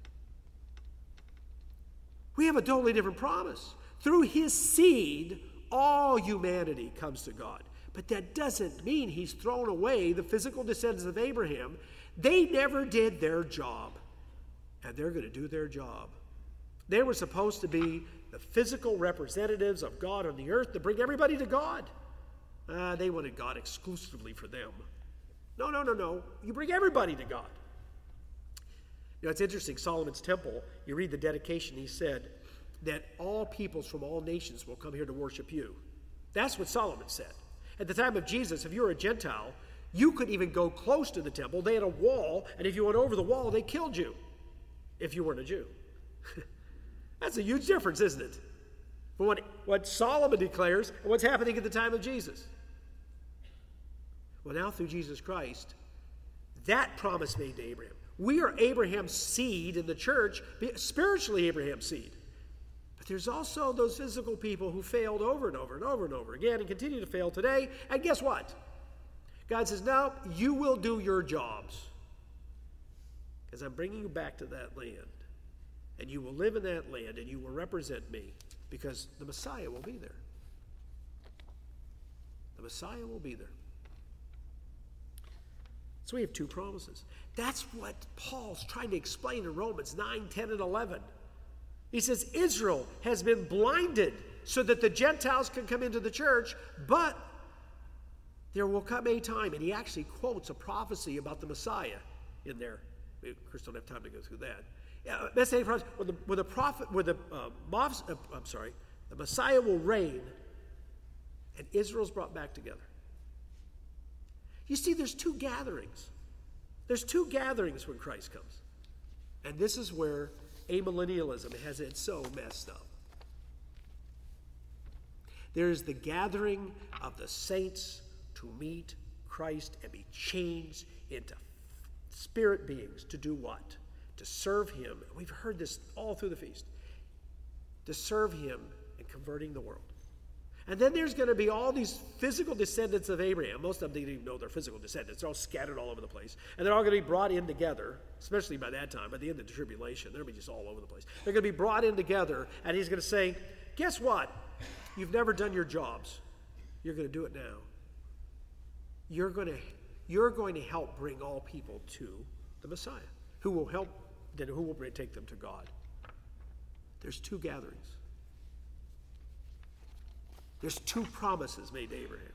We have a totally different promise. Through his seed, all humanity comes to God. But that doesn't mean he's thrown away the physical descendants of Abraham. They never did their job, and they're going to do their job. They were supposed to be the physical representatives of God on the earth to bring everybody to God. They wanted God exclusively for them. No. You bring everybody to God. You know, it's interesting, Solomon's temple, you read the dedication, he said that all peoples from all nations will come here to worship you. That's what Solomon said. At the time of Jesus, if you were a Gentile, you couldn't even go close to the temple. They had a wall, and if you went over the wall, they killed you if you weren't a Jew. That's a huge difference, isn't it? From what Solomon declares and what's happening at the time of Jesus. Well, now through Jesus Christ, that promise made to Abraham. We are Abraham's seed in the church, spiritually Abraham's seed. But there's also those physical people who failed over and over and over and over again and continue to fail today. And guess what? God says, now you will do your jobs because I'm bringing you back to that land. And you will live in that land and you will represent me because the Messiah will be there. The Messiah will be there. So we have two promises. That's what Paul's trying to explain in Romans 9, 10, and 11. He says Israel has been blinded so that the Gentiles can come into the church, but there will come a time, and he actually quotes a prophecy about the Messiah in there. We, of course, don't have time to go through that. Messianic prophecy, the Messiah will reign, and Israel's brought back together. You see, there's two gatherings. There's two gatherings when Christ comes. And this is where amillennialism has it so messed up. There's the gathering of the saints to meet Christ and be changed into spirit beings to do what? To serve him. We've heard this all through the feast. To serve him in converting the world. And then there's going to be all these physical descendants of Abraham. Most of them didn't even know they're physical descendants. They're all scattered all over the place. And they're all going to be brought in together, especially by that time, by the end of the tribulation. They're going to be just all over the place. They're going to be brought in together, and he's going to say, guess what? You've never done your jobs. You're going to do it now. You're going to help bring all people to the Messiah, who will take them to God. There's two gatherings. There's two promises made to Abraham.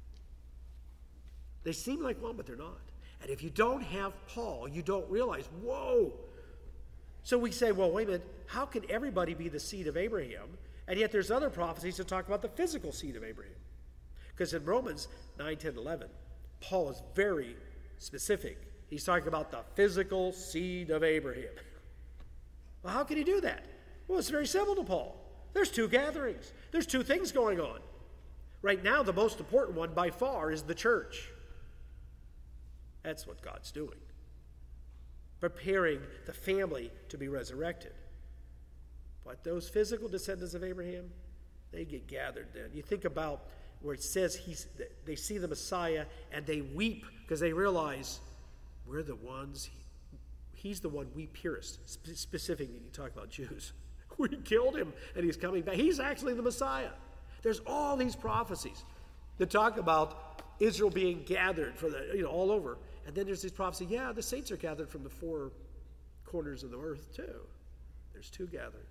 They seem like one, but they're not. And if you don't have Paul, you don't realize, whoa. So we say, well, wait a minute, how can everybody be the seed of Abraham? And yet there's other prophecies that talk about the physical seed of Abraham. Because in Romans 9, 10, 11, Paul is very specific. He's talking about the physical seed of Abraham. Well, how can he do that? Well, it's very simple to Paul. There's two gatherings. There's two things going on. Right now, the most important one by far is the church. That's what God's doing. Preparing the family to be resurrected. But those physical descendants of Abraham, they get gathered then. You think about where it says they see the Messiah and they weep because they realize we're the ones He's the one we pierced. Specifically, you talk about Jews. We killed him, and he's coming back. He's actually the Messiah. There's all these prophecies that talk about Israel being gathered for all over. And then there's this prophecy, the saints are gathered from the four corners of the earth too. There's two gatherings.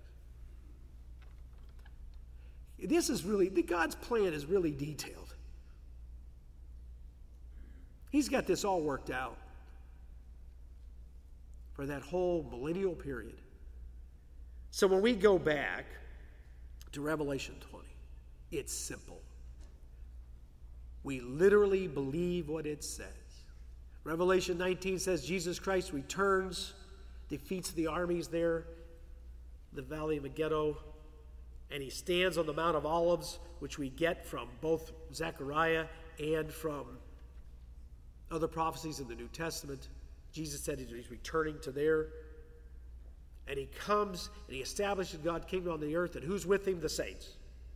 This is really, God's plan is really detailed. He's got this all worked out for that whole millennial period. So when we go back to Revelation 20, it's simple. We literally believe what it says. Revelation 19 says Jesus Christ returns, defeats the armies there, the Valley of Megiddo, and he stands on the Mount of Olives, which we get from both Zechariah and from other prophecies in the New Testament. Jesus said he's returning to there. And he comes and he establishes God's kingdom on the earth. And who's with him? The saints.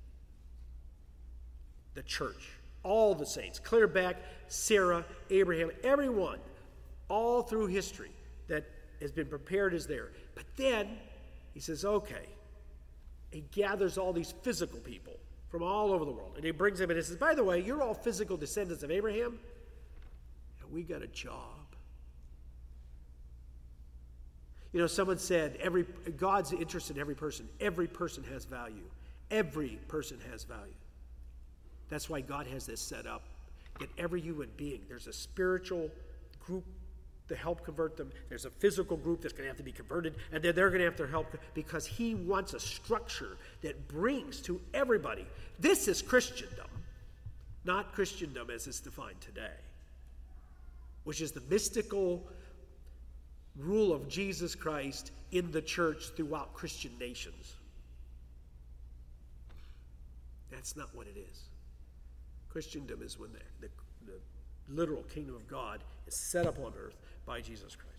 The church. All the saints. Clear back, Sarah, Abraham, everyone, all through history that has been prepared is there. But then he says, okay. He gathers all these physical people from all over the world. And he brings them in and says, by the way, you're all physical descendants of Abraham. And we got a job. Someone said, God's interested in every person. Every person has value. Every person has value. That's why God has this set up. That every human being, there's a spiritual group to help convert them. There's a physical group that's going to have to be converted. And then they're going to have to help because he wants a structure that brings to everybody. This is Christendom, not Christendom as it's defined today, which is the mystical rule of Jesus Christ in the church throughout Christian nations. That's not what it is. Christendom is when the literal kingdom of God is set up on earth by Jesus Christ.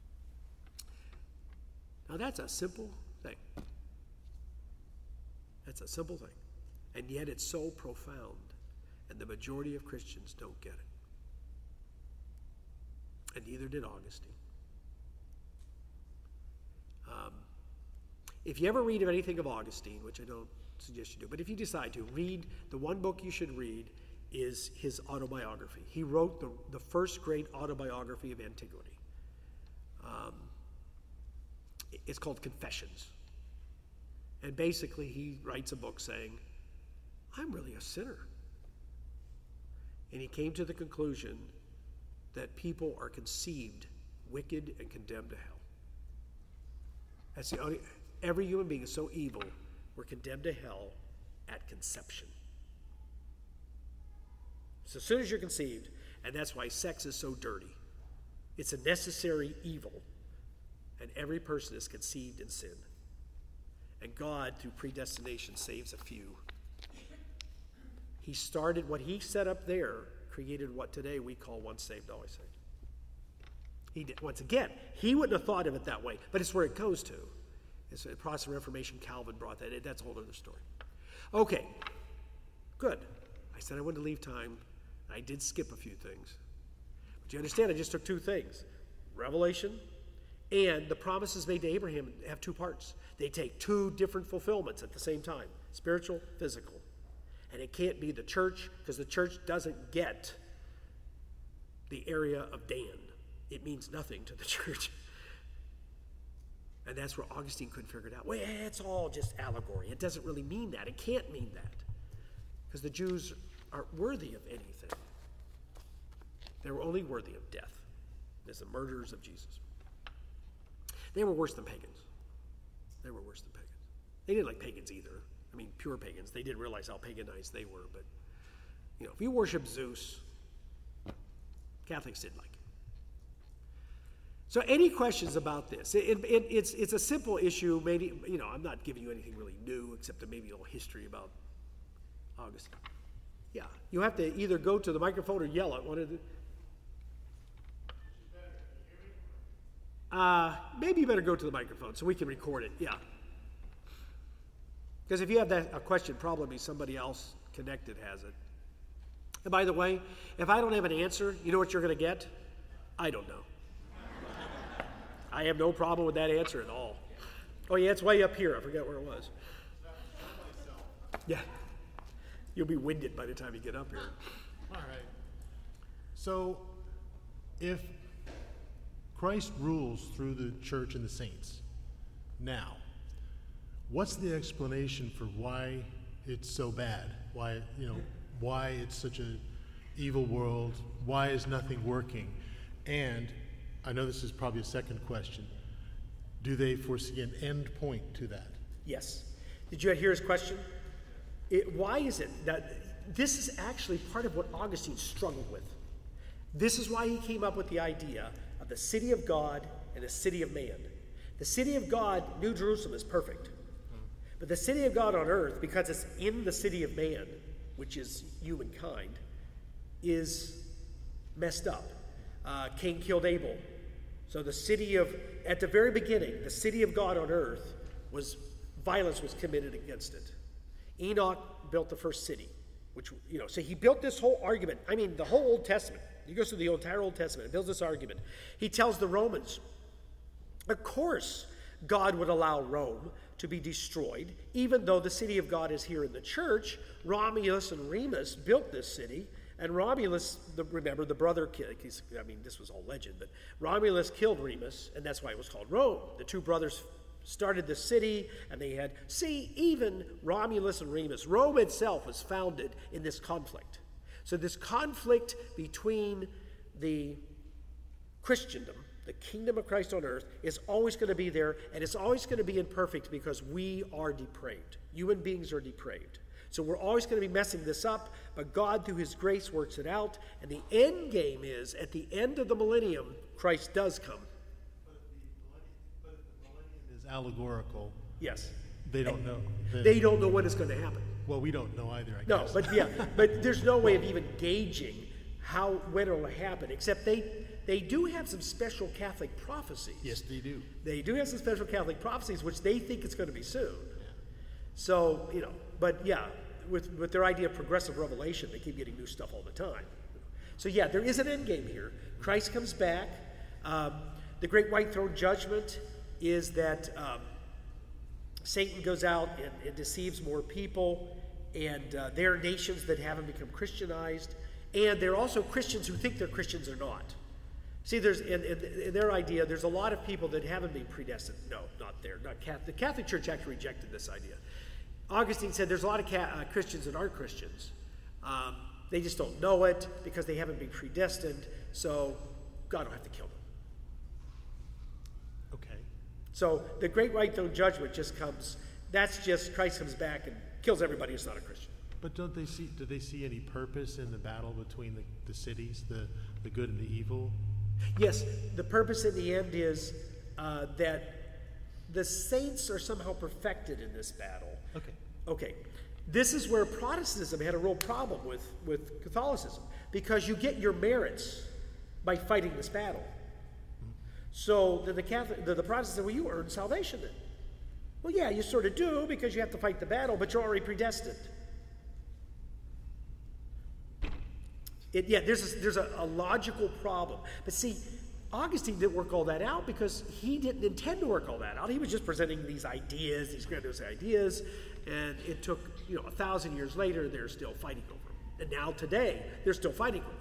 Now that's a simple thing. That's a simple thing. And yet it's so profound. And the majority of Christians don't get it. And neither did Augustine. If you ever read of anything of Augustine, which I don't suggest you do, but if you decide to, read the one book you should read is his autobiography. He wrote the first great autobiography of antiquity. It's called Confessions. And basically he writes a book saying, I'm really a sinner. And he came to the conclusion that people are conceived wicked and condemned to hell. That's the only, every human being is so evil, we're condemned to hell at conception. So as soon as you're conceived, and that's why sex is so dirty. It's a necessary evil, and every person is conceived in sin. And God, through predestination, saves a few. He started what he set up there, created what today we call once saved, always saved. He did, once again, he wouldn't have thought of it that way, but it's where it goes to. It's a Protestant Reformation, Calvin brought that in. That's a whole other story. Okay, good. I said I wanted to leave time. I did skip a few things. But you understand, I just took two things. Revelation and the promises made to Abraham have two parts. They take two different fulfillments at the same time, spiritual, physical. And it can't be the church, because the church doesn't get the area of Dan. It means nothing to the church. And that's where Augustine couldn't figure it out. Well, it's all just allegory. It doesn't really mean that. It can't mean that. Because the Jews aren't worthy of anything. They were only worthy of death as the murderers of Jesus. They were worse than pagans. They were worse than pagans. They didn't like pagans either. I mean, pure pagans. They didn't realize how paganized they were. But, if you worship Zeus, Catholics didn't like it. So any questions about this? It's a simple issue. Maybe, I'm not giving you anything really new except maybe a little history about Augustine. Yeah, you have to either go to the microphone or yell at one of the... Maybe you better go to the microphone so we can record it, yeah. Because if you have a question, probably somebody else connected has it. And by the way, if I don't have an answer, you know what you're going to get? I don't know. I have no problem with that answer at all. Oh yeah, it's way up here. I forget where it was. Yeah. You'll be winded by the time you get up here. All right. So, if Christ rules through the church and the saints now, what's the explanation for why it's so bad? Why it's such an evil world? Why is nothing working? And I know this is probably a second question. Do they foresee an end point to that? Yes. Did you hear his question? Why is it that this is actually part of what Augustine struggled with? This is why he came up with the idea of the city of God and the city of man. The city of God, New Jerusalem, is perfect. But the city of God on earth, because it's in the city of man, which is humankind, is messed up. Cain killed Abel. So the city of, at the very beginning, the city of God on earth violence was committed against it. Enoch built the first city, which, so he built this whole argument. I mean, the whole Old Testament. He goes through the entire Old Testament and builds this argument. He tells the Romans, of course, God would allow Rome to be destroyed, even though the city of God is here in the church. Romulus and Remus built this city, and Romulus, remember, the brother, this was all legend, but Romulus killed Remus, and that's why it was called Rome. The two brothers started the city, and they had, even Romulus and Remus, Rome itself was founded in this conflict. So this conflict between the Christendom, the kingdom of Christ on earth, is always going to be there, and it's always going to be imperfect because we are depraved. Human beings are depraved. So we're always going to be messing this up, but God, through his grace, works it out, and the end game is, at the end of the millennium, Christ does come. But if the millennium is allegorical, yes, they don't know. They don't know when it's going to happen. Well, we don't know either, I No, guess. but there's no way of even gauging when it'll happen, except they do have some special Catholic prophecies. Yes, they do. They do have some special Catholic prophecies, which they think it's going to be soon. Yeah. So, but yeah, with their idea of progressive revelation, they keep getting new stuff all the time. So yeah, there is an end game here. Christ comes back. The great white throne judgment is that Satan goes out and deceives more people, and there are nations that haven't become Christianized, and there are also Christians who think they're Christians or not. See, there's in their idea, there's a lot of people that haven't been predestined. No, not there. Not Catholic. The Catholic Church actually rejected this idea. Augustine said there's a lot of Christians that aren't Christians. They just don't know it because they haven't been predestined, so God will have to kill them. Okay. So the great white throne judgment just comes, that's just Christ comes back and kills everybody who's not a Christian. But do they see any purpose in the battle between the cities, the good and the evil? Yes, the purpose in the end is that the saints are somehow perfected in this battle. Okay. This is where Protestantism had a real problem with Catholicism, because you get your merits by fighting this battle. So then the Protestants said, well, you earn salvation then. Well, yeah, you sort of do, because you have to fight the battle, but you're already predestined. There's a logical problem. But see, Augustine didn't work all that out because he didn't intend to work all that out. He was just presenting these ideas, these grandiose ideas, and it took, 1,000 years later, they're still fighting over them. And now today, they're still fighting over them.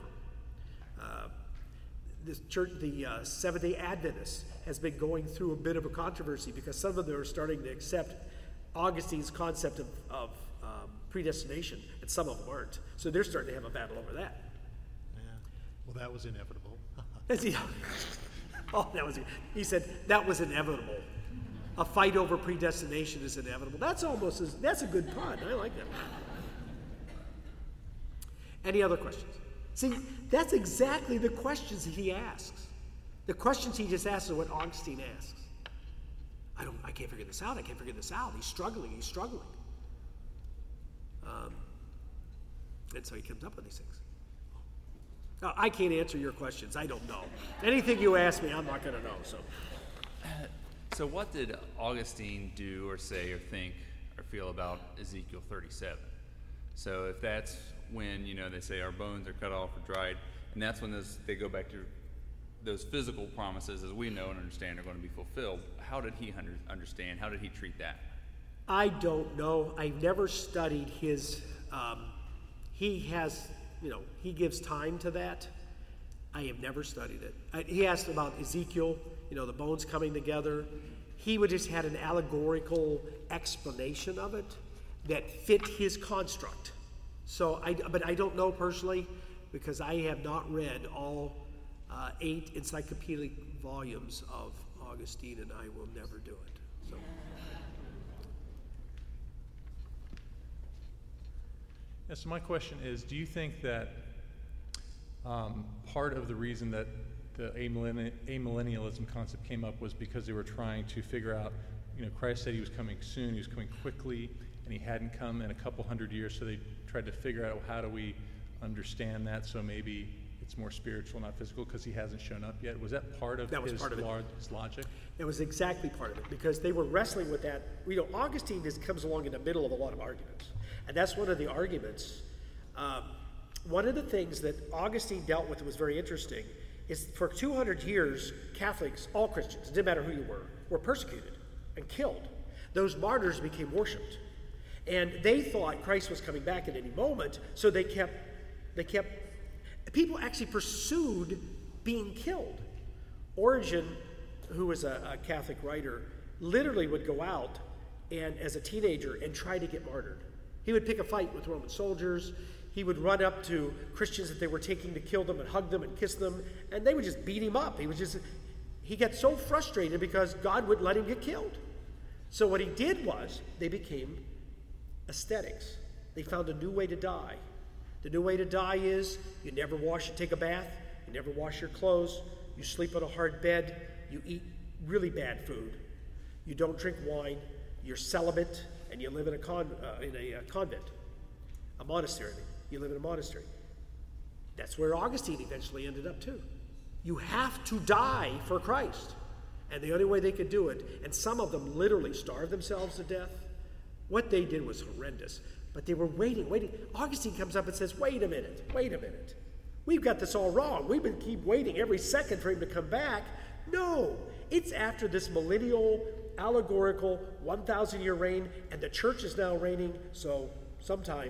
This church, the Seventh-day Adventists, has been going through a bit of a controversy because some of them are starting to accept Augustine's concept of predestination, and some of them aren't. So they're starting to have a battle over that. Yeah. Well, that was inevitable. He said that was inevitable. A fight over predestination is inevitable. That's a good pun. I like that. Any other questions? See, that's exactly the questions he asks. The questions he just asks are what Augustine asks. I can't figure this out. He's struggling. And so he comes up with these things. Now, I can't answer your questions. I don't know. Anything you ask me, I'm not going to know. So what did Augustine do or say or think or feel about Ezekiel 37? So if that's when, they say our bones are cut off or dried, and that's when they go back to those physical promises, as we know and understand, are going to be fulfilled. How did he understand? How did he treat that? I don't know. I never studied his. He has, he gives time to that. I have never studied it. He asked about Ezekiel, the bones coming together. He would just had an allegorical explanation of it that fit his construct. So, but I don't know personally, because I have not read all 8 encyclopedic volumes of Augustine, and I will never do it. So. Yeah, so my question is, do you think that part of the reason that the amillennialism concept came up was because they were trying to figure out, Christ said he was coming soon, he was coming quickly, and he hadn't come in a couple hundred years, so they tried to figure out, how do we understand that, so maybe it's more spiritual, not physical, because he hasn't shown up yet? Was that part of his logic? It was exactly part of it, because they were wrestling with that. Augustine comes along in the middle of a lot of arguments, and that's one of the arguments. One of the things that Augustine dealt with was very interesting, is for 200 years, Catholics, all Christians, it didn't matter who you were persecuted and killed. Those martyrs became worshipped. And they thought Christ was coming back at any moment, so they kept, people actually pursued being killed. Origen, who was a Catholic writer, literally would go out and as a teenager and try to get martyred. He would pick a fight with Roman soldiers. He would run up to Christians that they were taking to kill them and hug them and kiss them, and they would just beat him up. He got so frustrated because God wouldn't let him get killed. So what he did was, they became ascetics. They found a new way to die. The new way to die is you never take a bath, you never wash your clothes, you sleep on a hard bed, you eat really bad food, you don't drink wine, you're celibate, and you live in a convent, a monastery. You live in a monastery. That's where Augustine eventually ended up too. You have to die for Christ. And the only way they could do it, and some of them literally starved themselves to death. What they did was horrendous. But they were waiting. Augustine comes up and says, wait a minute. We've got this all wrong. We've been keep waiting every second for him to come back. No, it's after this millennial, allegorical, 1,000-year reign, and the church is now reigning, so sometime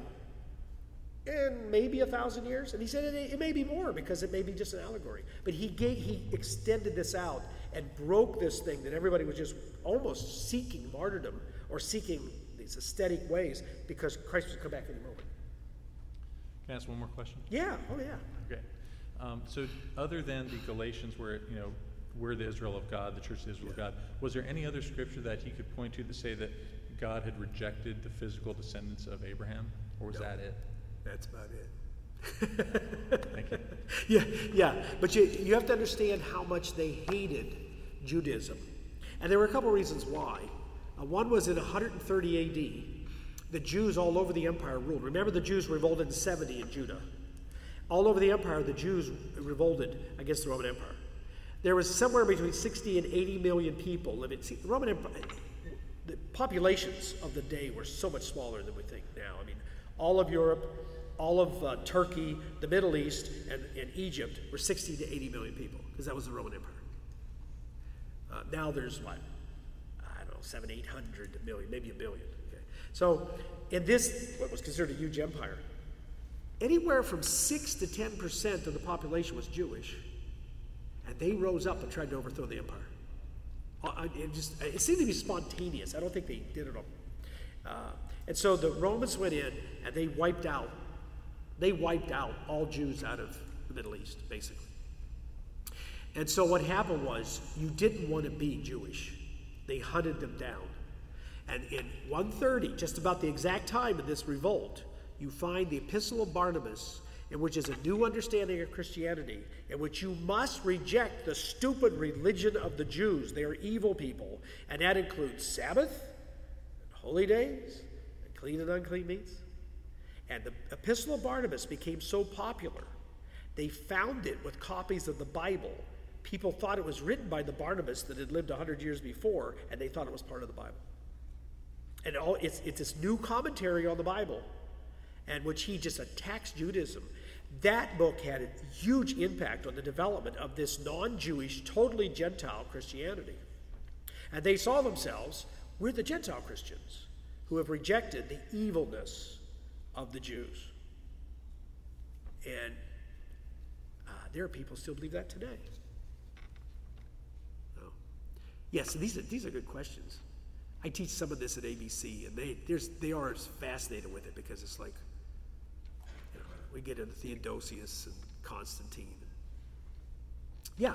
in maybe 1,000 years. And he said it may be more, because it may be just an allegory. But he extended this out and broke this thing that everybody was just almost seeking martyrdom or seeking these ascetic ways, because Christ would come back any moment. Can I ask one more question? Yeah, oh yeah. Okay. So other than the Galatians where, we're the Israel of God, the church of the Israel of God, was there any other scripture that he could point to say that God had rejected the physical descendants of Abraham? Or was that it? That's about it. Thank you. Yeah. But you have to understand how much they hated Judaism. And there were a couple reasons why. One was in 130 AD, the Jews all over the empire ruled. Remember, the Jews revolted in 70 in Judah. All over the empire, the Jews revolted against the Roman Empire. There was somewhere between 60 and 80 million people living. See, the Roman Empire, the populations of the day were so much smaller than we think now. I mean, all of Europe, all of Turkey, the Middle East, and Egypt were 60 to 80 million people, because that was the Roman Empire. Now there's 700-800 million, maybe 1 billion. Okay. So in this, what was considered a huge empire, anywhere from 6 to 10% of the population was Jewish, and they rose up and tried to overthrow the empire. It seemed to be spontaneous. I don't think they did it all. And so the Romans went in and they wiped out all Jews out of the Middle East, basically. And so what happened was, you didn't want to be Jewish. They hunted them down. And in 130, just about the exact time of this revolt, you find the Epistle of Barnabas, in which is a new understanding of Christianity, in which you must reject the stupid religion of the Jews. They are evil people. And that includes Sabbath, and holy days, and clean and unclean meats. And the Epistle of Barnabas became so popular, they found it with copies of the Bible. People thought it was written by the Barnabas that had lived 100 years before, and they thought it was part of the Bible. And it's this new commentary on the Bible, and which he just attacks Judaism. That book had a huge impact on the development of this non-Jewish, totally Gentile Christianity. And they saw themselves, we're the Gentile Christians who have rejected the evilness of the Jews. And there are people who still believe that today. Oh. Yes, yeah, so these are good questions. I teach some of this at ABC, and they are fascinated with it because it's like, you know, we get into Theodosius and Constantine. Yeah.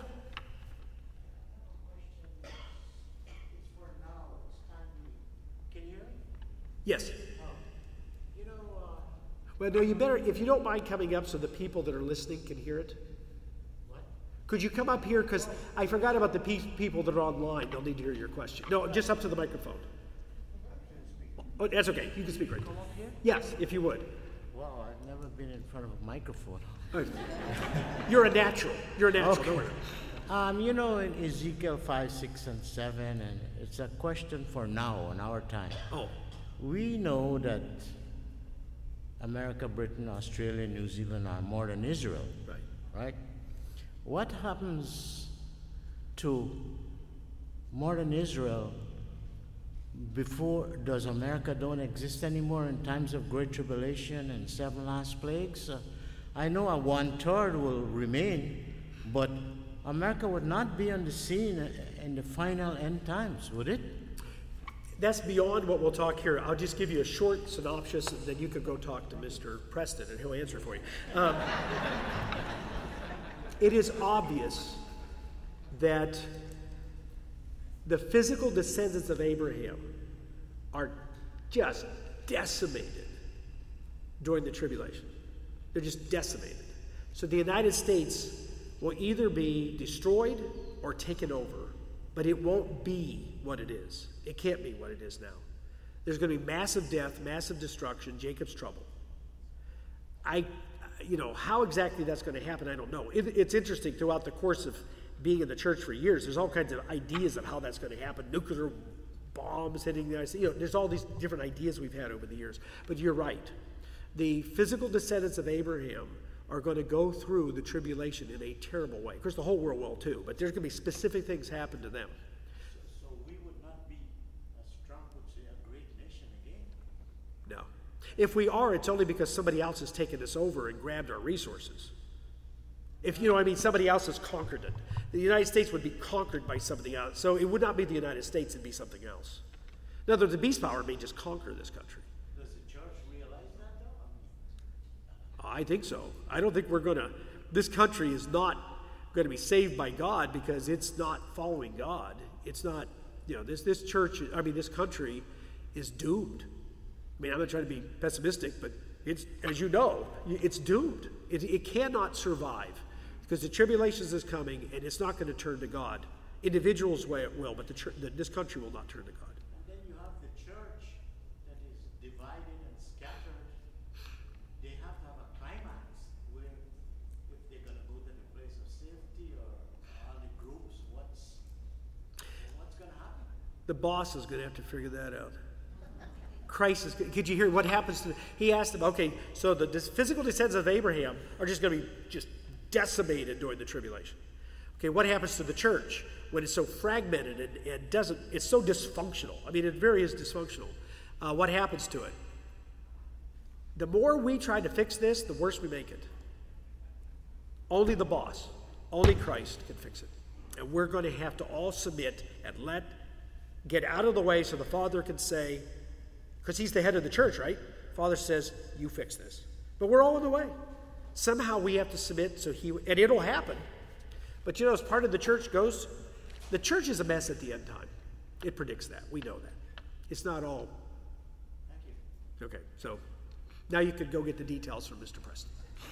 Can you hear me? Yes. You know, Well, no, you better, if you don't mind coming up so the people that are listening can hear it. what? Could you come up here? Because I forgot about the people that are online. They'll need to hear your question. No, just up to the microphone. Oh, that's okay. You can speak right Come up here? Yes, if you would. Wow, I've never been in front of a microphone. You're a natural. You're a natural. Don't worry. You know, in Ezekiel 5, 6, and 7, and it's a question for now, in our time. Oh, We know that America, Britain, Australia, New Zealand are more than Israel, right. right? What happens to more than Israel before, does America don't exist anymore in times of Great Tribulation and 7 last plagues? I know a 1/3 will remain, but America would not be on the scene in the final end times, would it? That's beyond what we'll talk here. I'll just give you a short synopsis, and then you could go talk to Mr. Preston, and he'll answer for you. It is obvious that the physical descendants of Abraham are just decimated during the tribulation. They're just decimated. So the United States will either be destroyed or taken over, but it won't be what it is. It can't be what it is now. There's going to be massive death, massive destruction, Jacob's trouble. How exactly that's going to happen, I don't know. It's interesting, throughout the course of being in the church for years, there's all kinds of ideas of how that's going to happen. Nuclear bombs hitting the IC. There's all these different ideas we've had over the years. But you're right. The physical descendants of Abraham are going to go through the tribulation in a terrible way. Of course, the whole world will too, but there's going to be specific things happen to them. So we would not be, as Trump would say, a great nation again? No. If we are, it's only because somebody else has taken us over and grabbed our resources. If you know what I mean, somebody else has conquered it. The United States would be conquered by somebody else. So it would not be the United States, it'd be something else. In other words, the beast power may just conquer this country. Does the church realize that, though? I think so. I don't think this country is not going to be saved by God because it's not following God. It's not, this country is doomed. I mean, I'm not trying to be pessimistic, but it's, as you know, it's doomed. It cannot survive because the tribulations is coming and it's not going to turn to God. Individuals' way it will, but this country will not turn to God. And then you have the church that is divided and scattered. They have to have a climax where if they're going to go to the place of safety or all the groups, what's going to happen? The boss is going to have to figure that out. Christ is, could you hear what happens to, he asked them, okay, so the physical descendants of Abraham are just going to be just decimated during the tribulation. Okay, what happens to the church when it's so fragmented and it's so dysfunctional? I mean, it really is dysfunctional. What happens to it? The more we try to fix this, the worse we make it. Only the boss, only Christ can fix it. And we're going to have to all submit and get out of the way so the Father can say, because he's the head of the church, right? Father says, you fix this. But we're all in the way. Somehow we have to submit, and it'll happen. But as part of the church goes, the church is a mess at the end time. It predicts that. We know that. It's not all. Thank you. Okay, so now you could go get the details from Mr. Preston.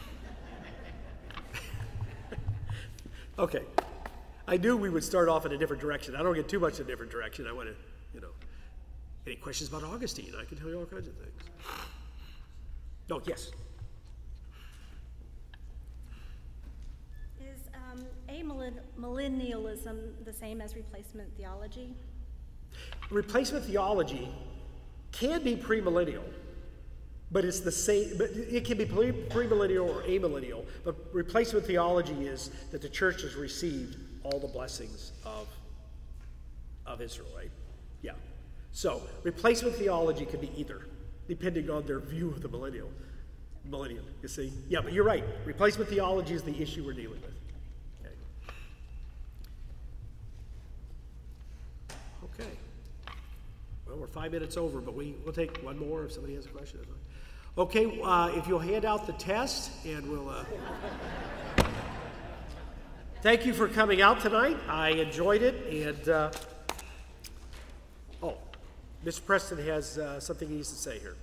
Okay. I knew we would start off in a different direction. I don't get too much in a different direction. I want to, Any questions about Augustine? I can tell you all kinds of things. Oh, yes. Is amillennialism the same as replacement theology? Replacement theology can be premillennial. But it's the same, but it can be premillennial or amillennial, but replacement theology is that the church has received all the blessings of Israel, right? Yeah. So replacement theology can be either, depending on their view of the millennium, you see? Yeah, but you're right. Replacement theology is the issue we're dealing with. Okay. Well, we're 5 minutes over, but we'll take one more if somebody has a question. Okay, if you'll hand out the test, and we'll... Thank you for coming out tonight. I enjoyed it, and... Mr. Preston has something he needs to say here.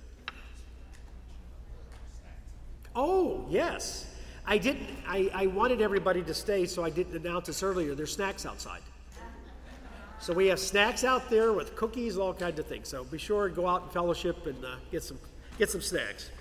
Oh, yes. I wanted everybody to stay, so I didn't announce this earlier. There's snacks outside. So we have snacks out there with cookies, all kinds of things. So be sure to go out and fellowship and get some snacks.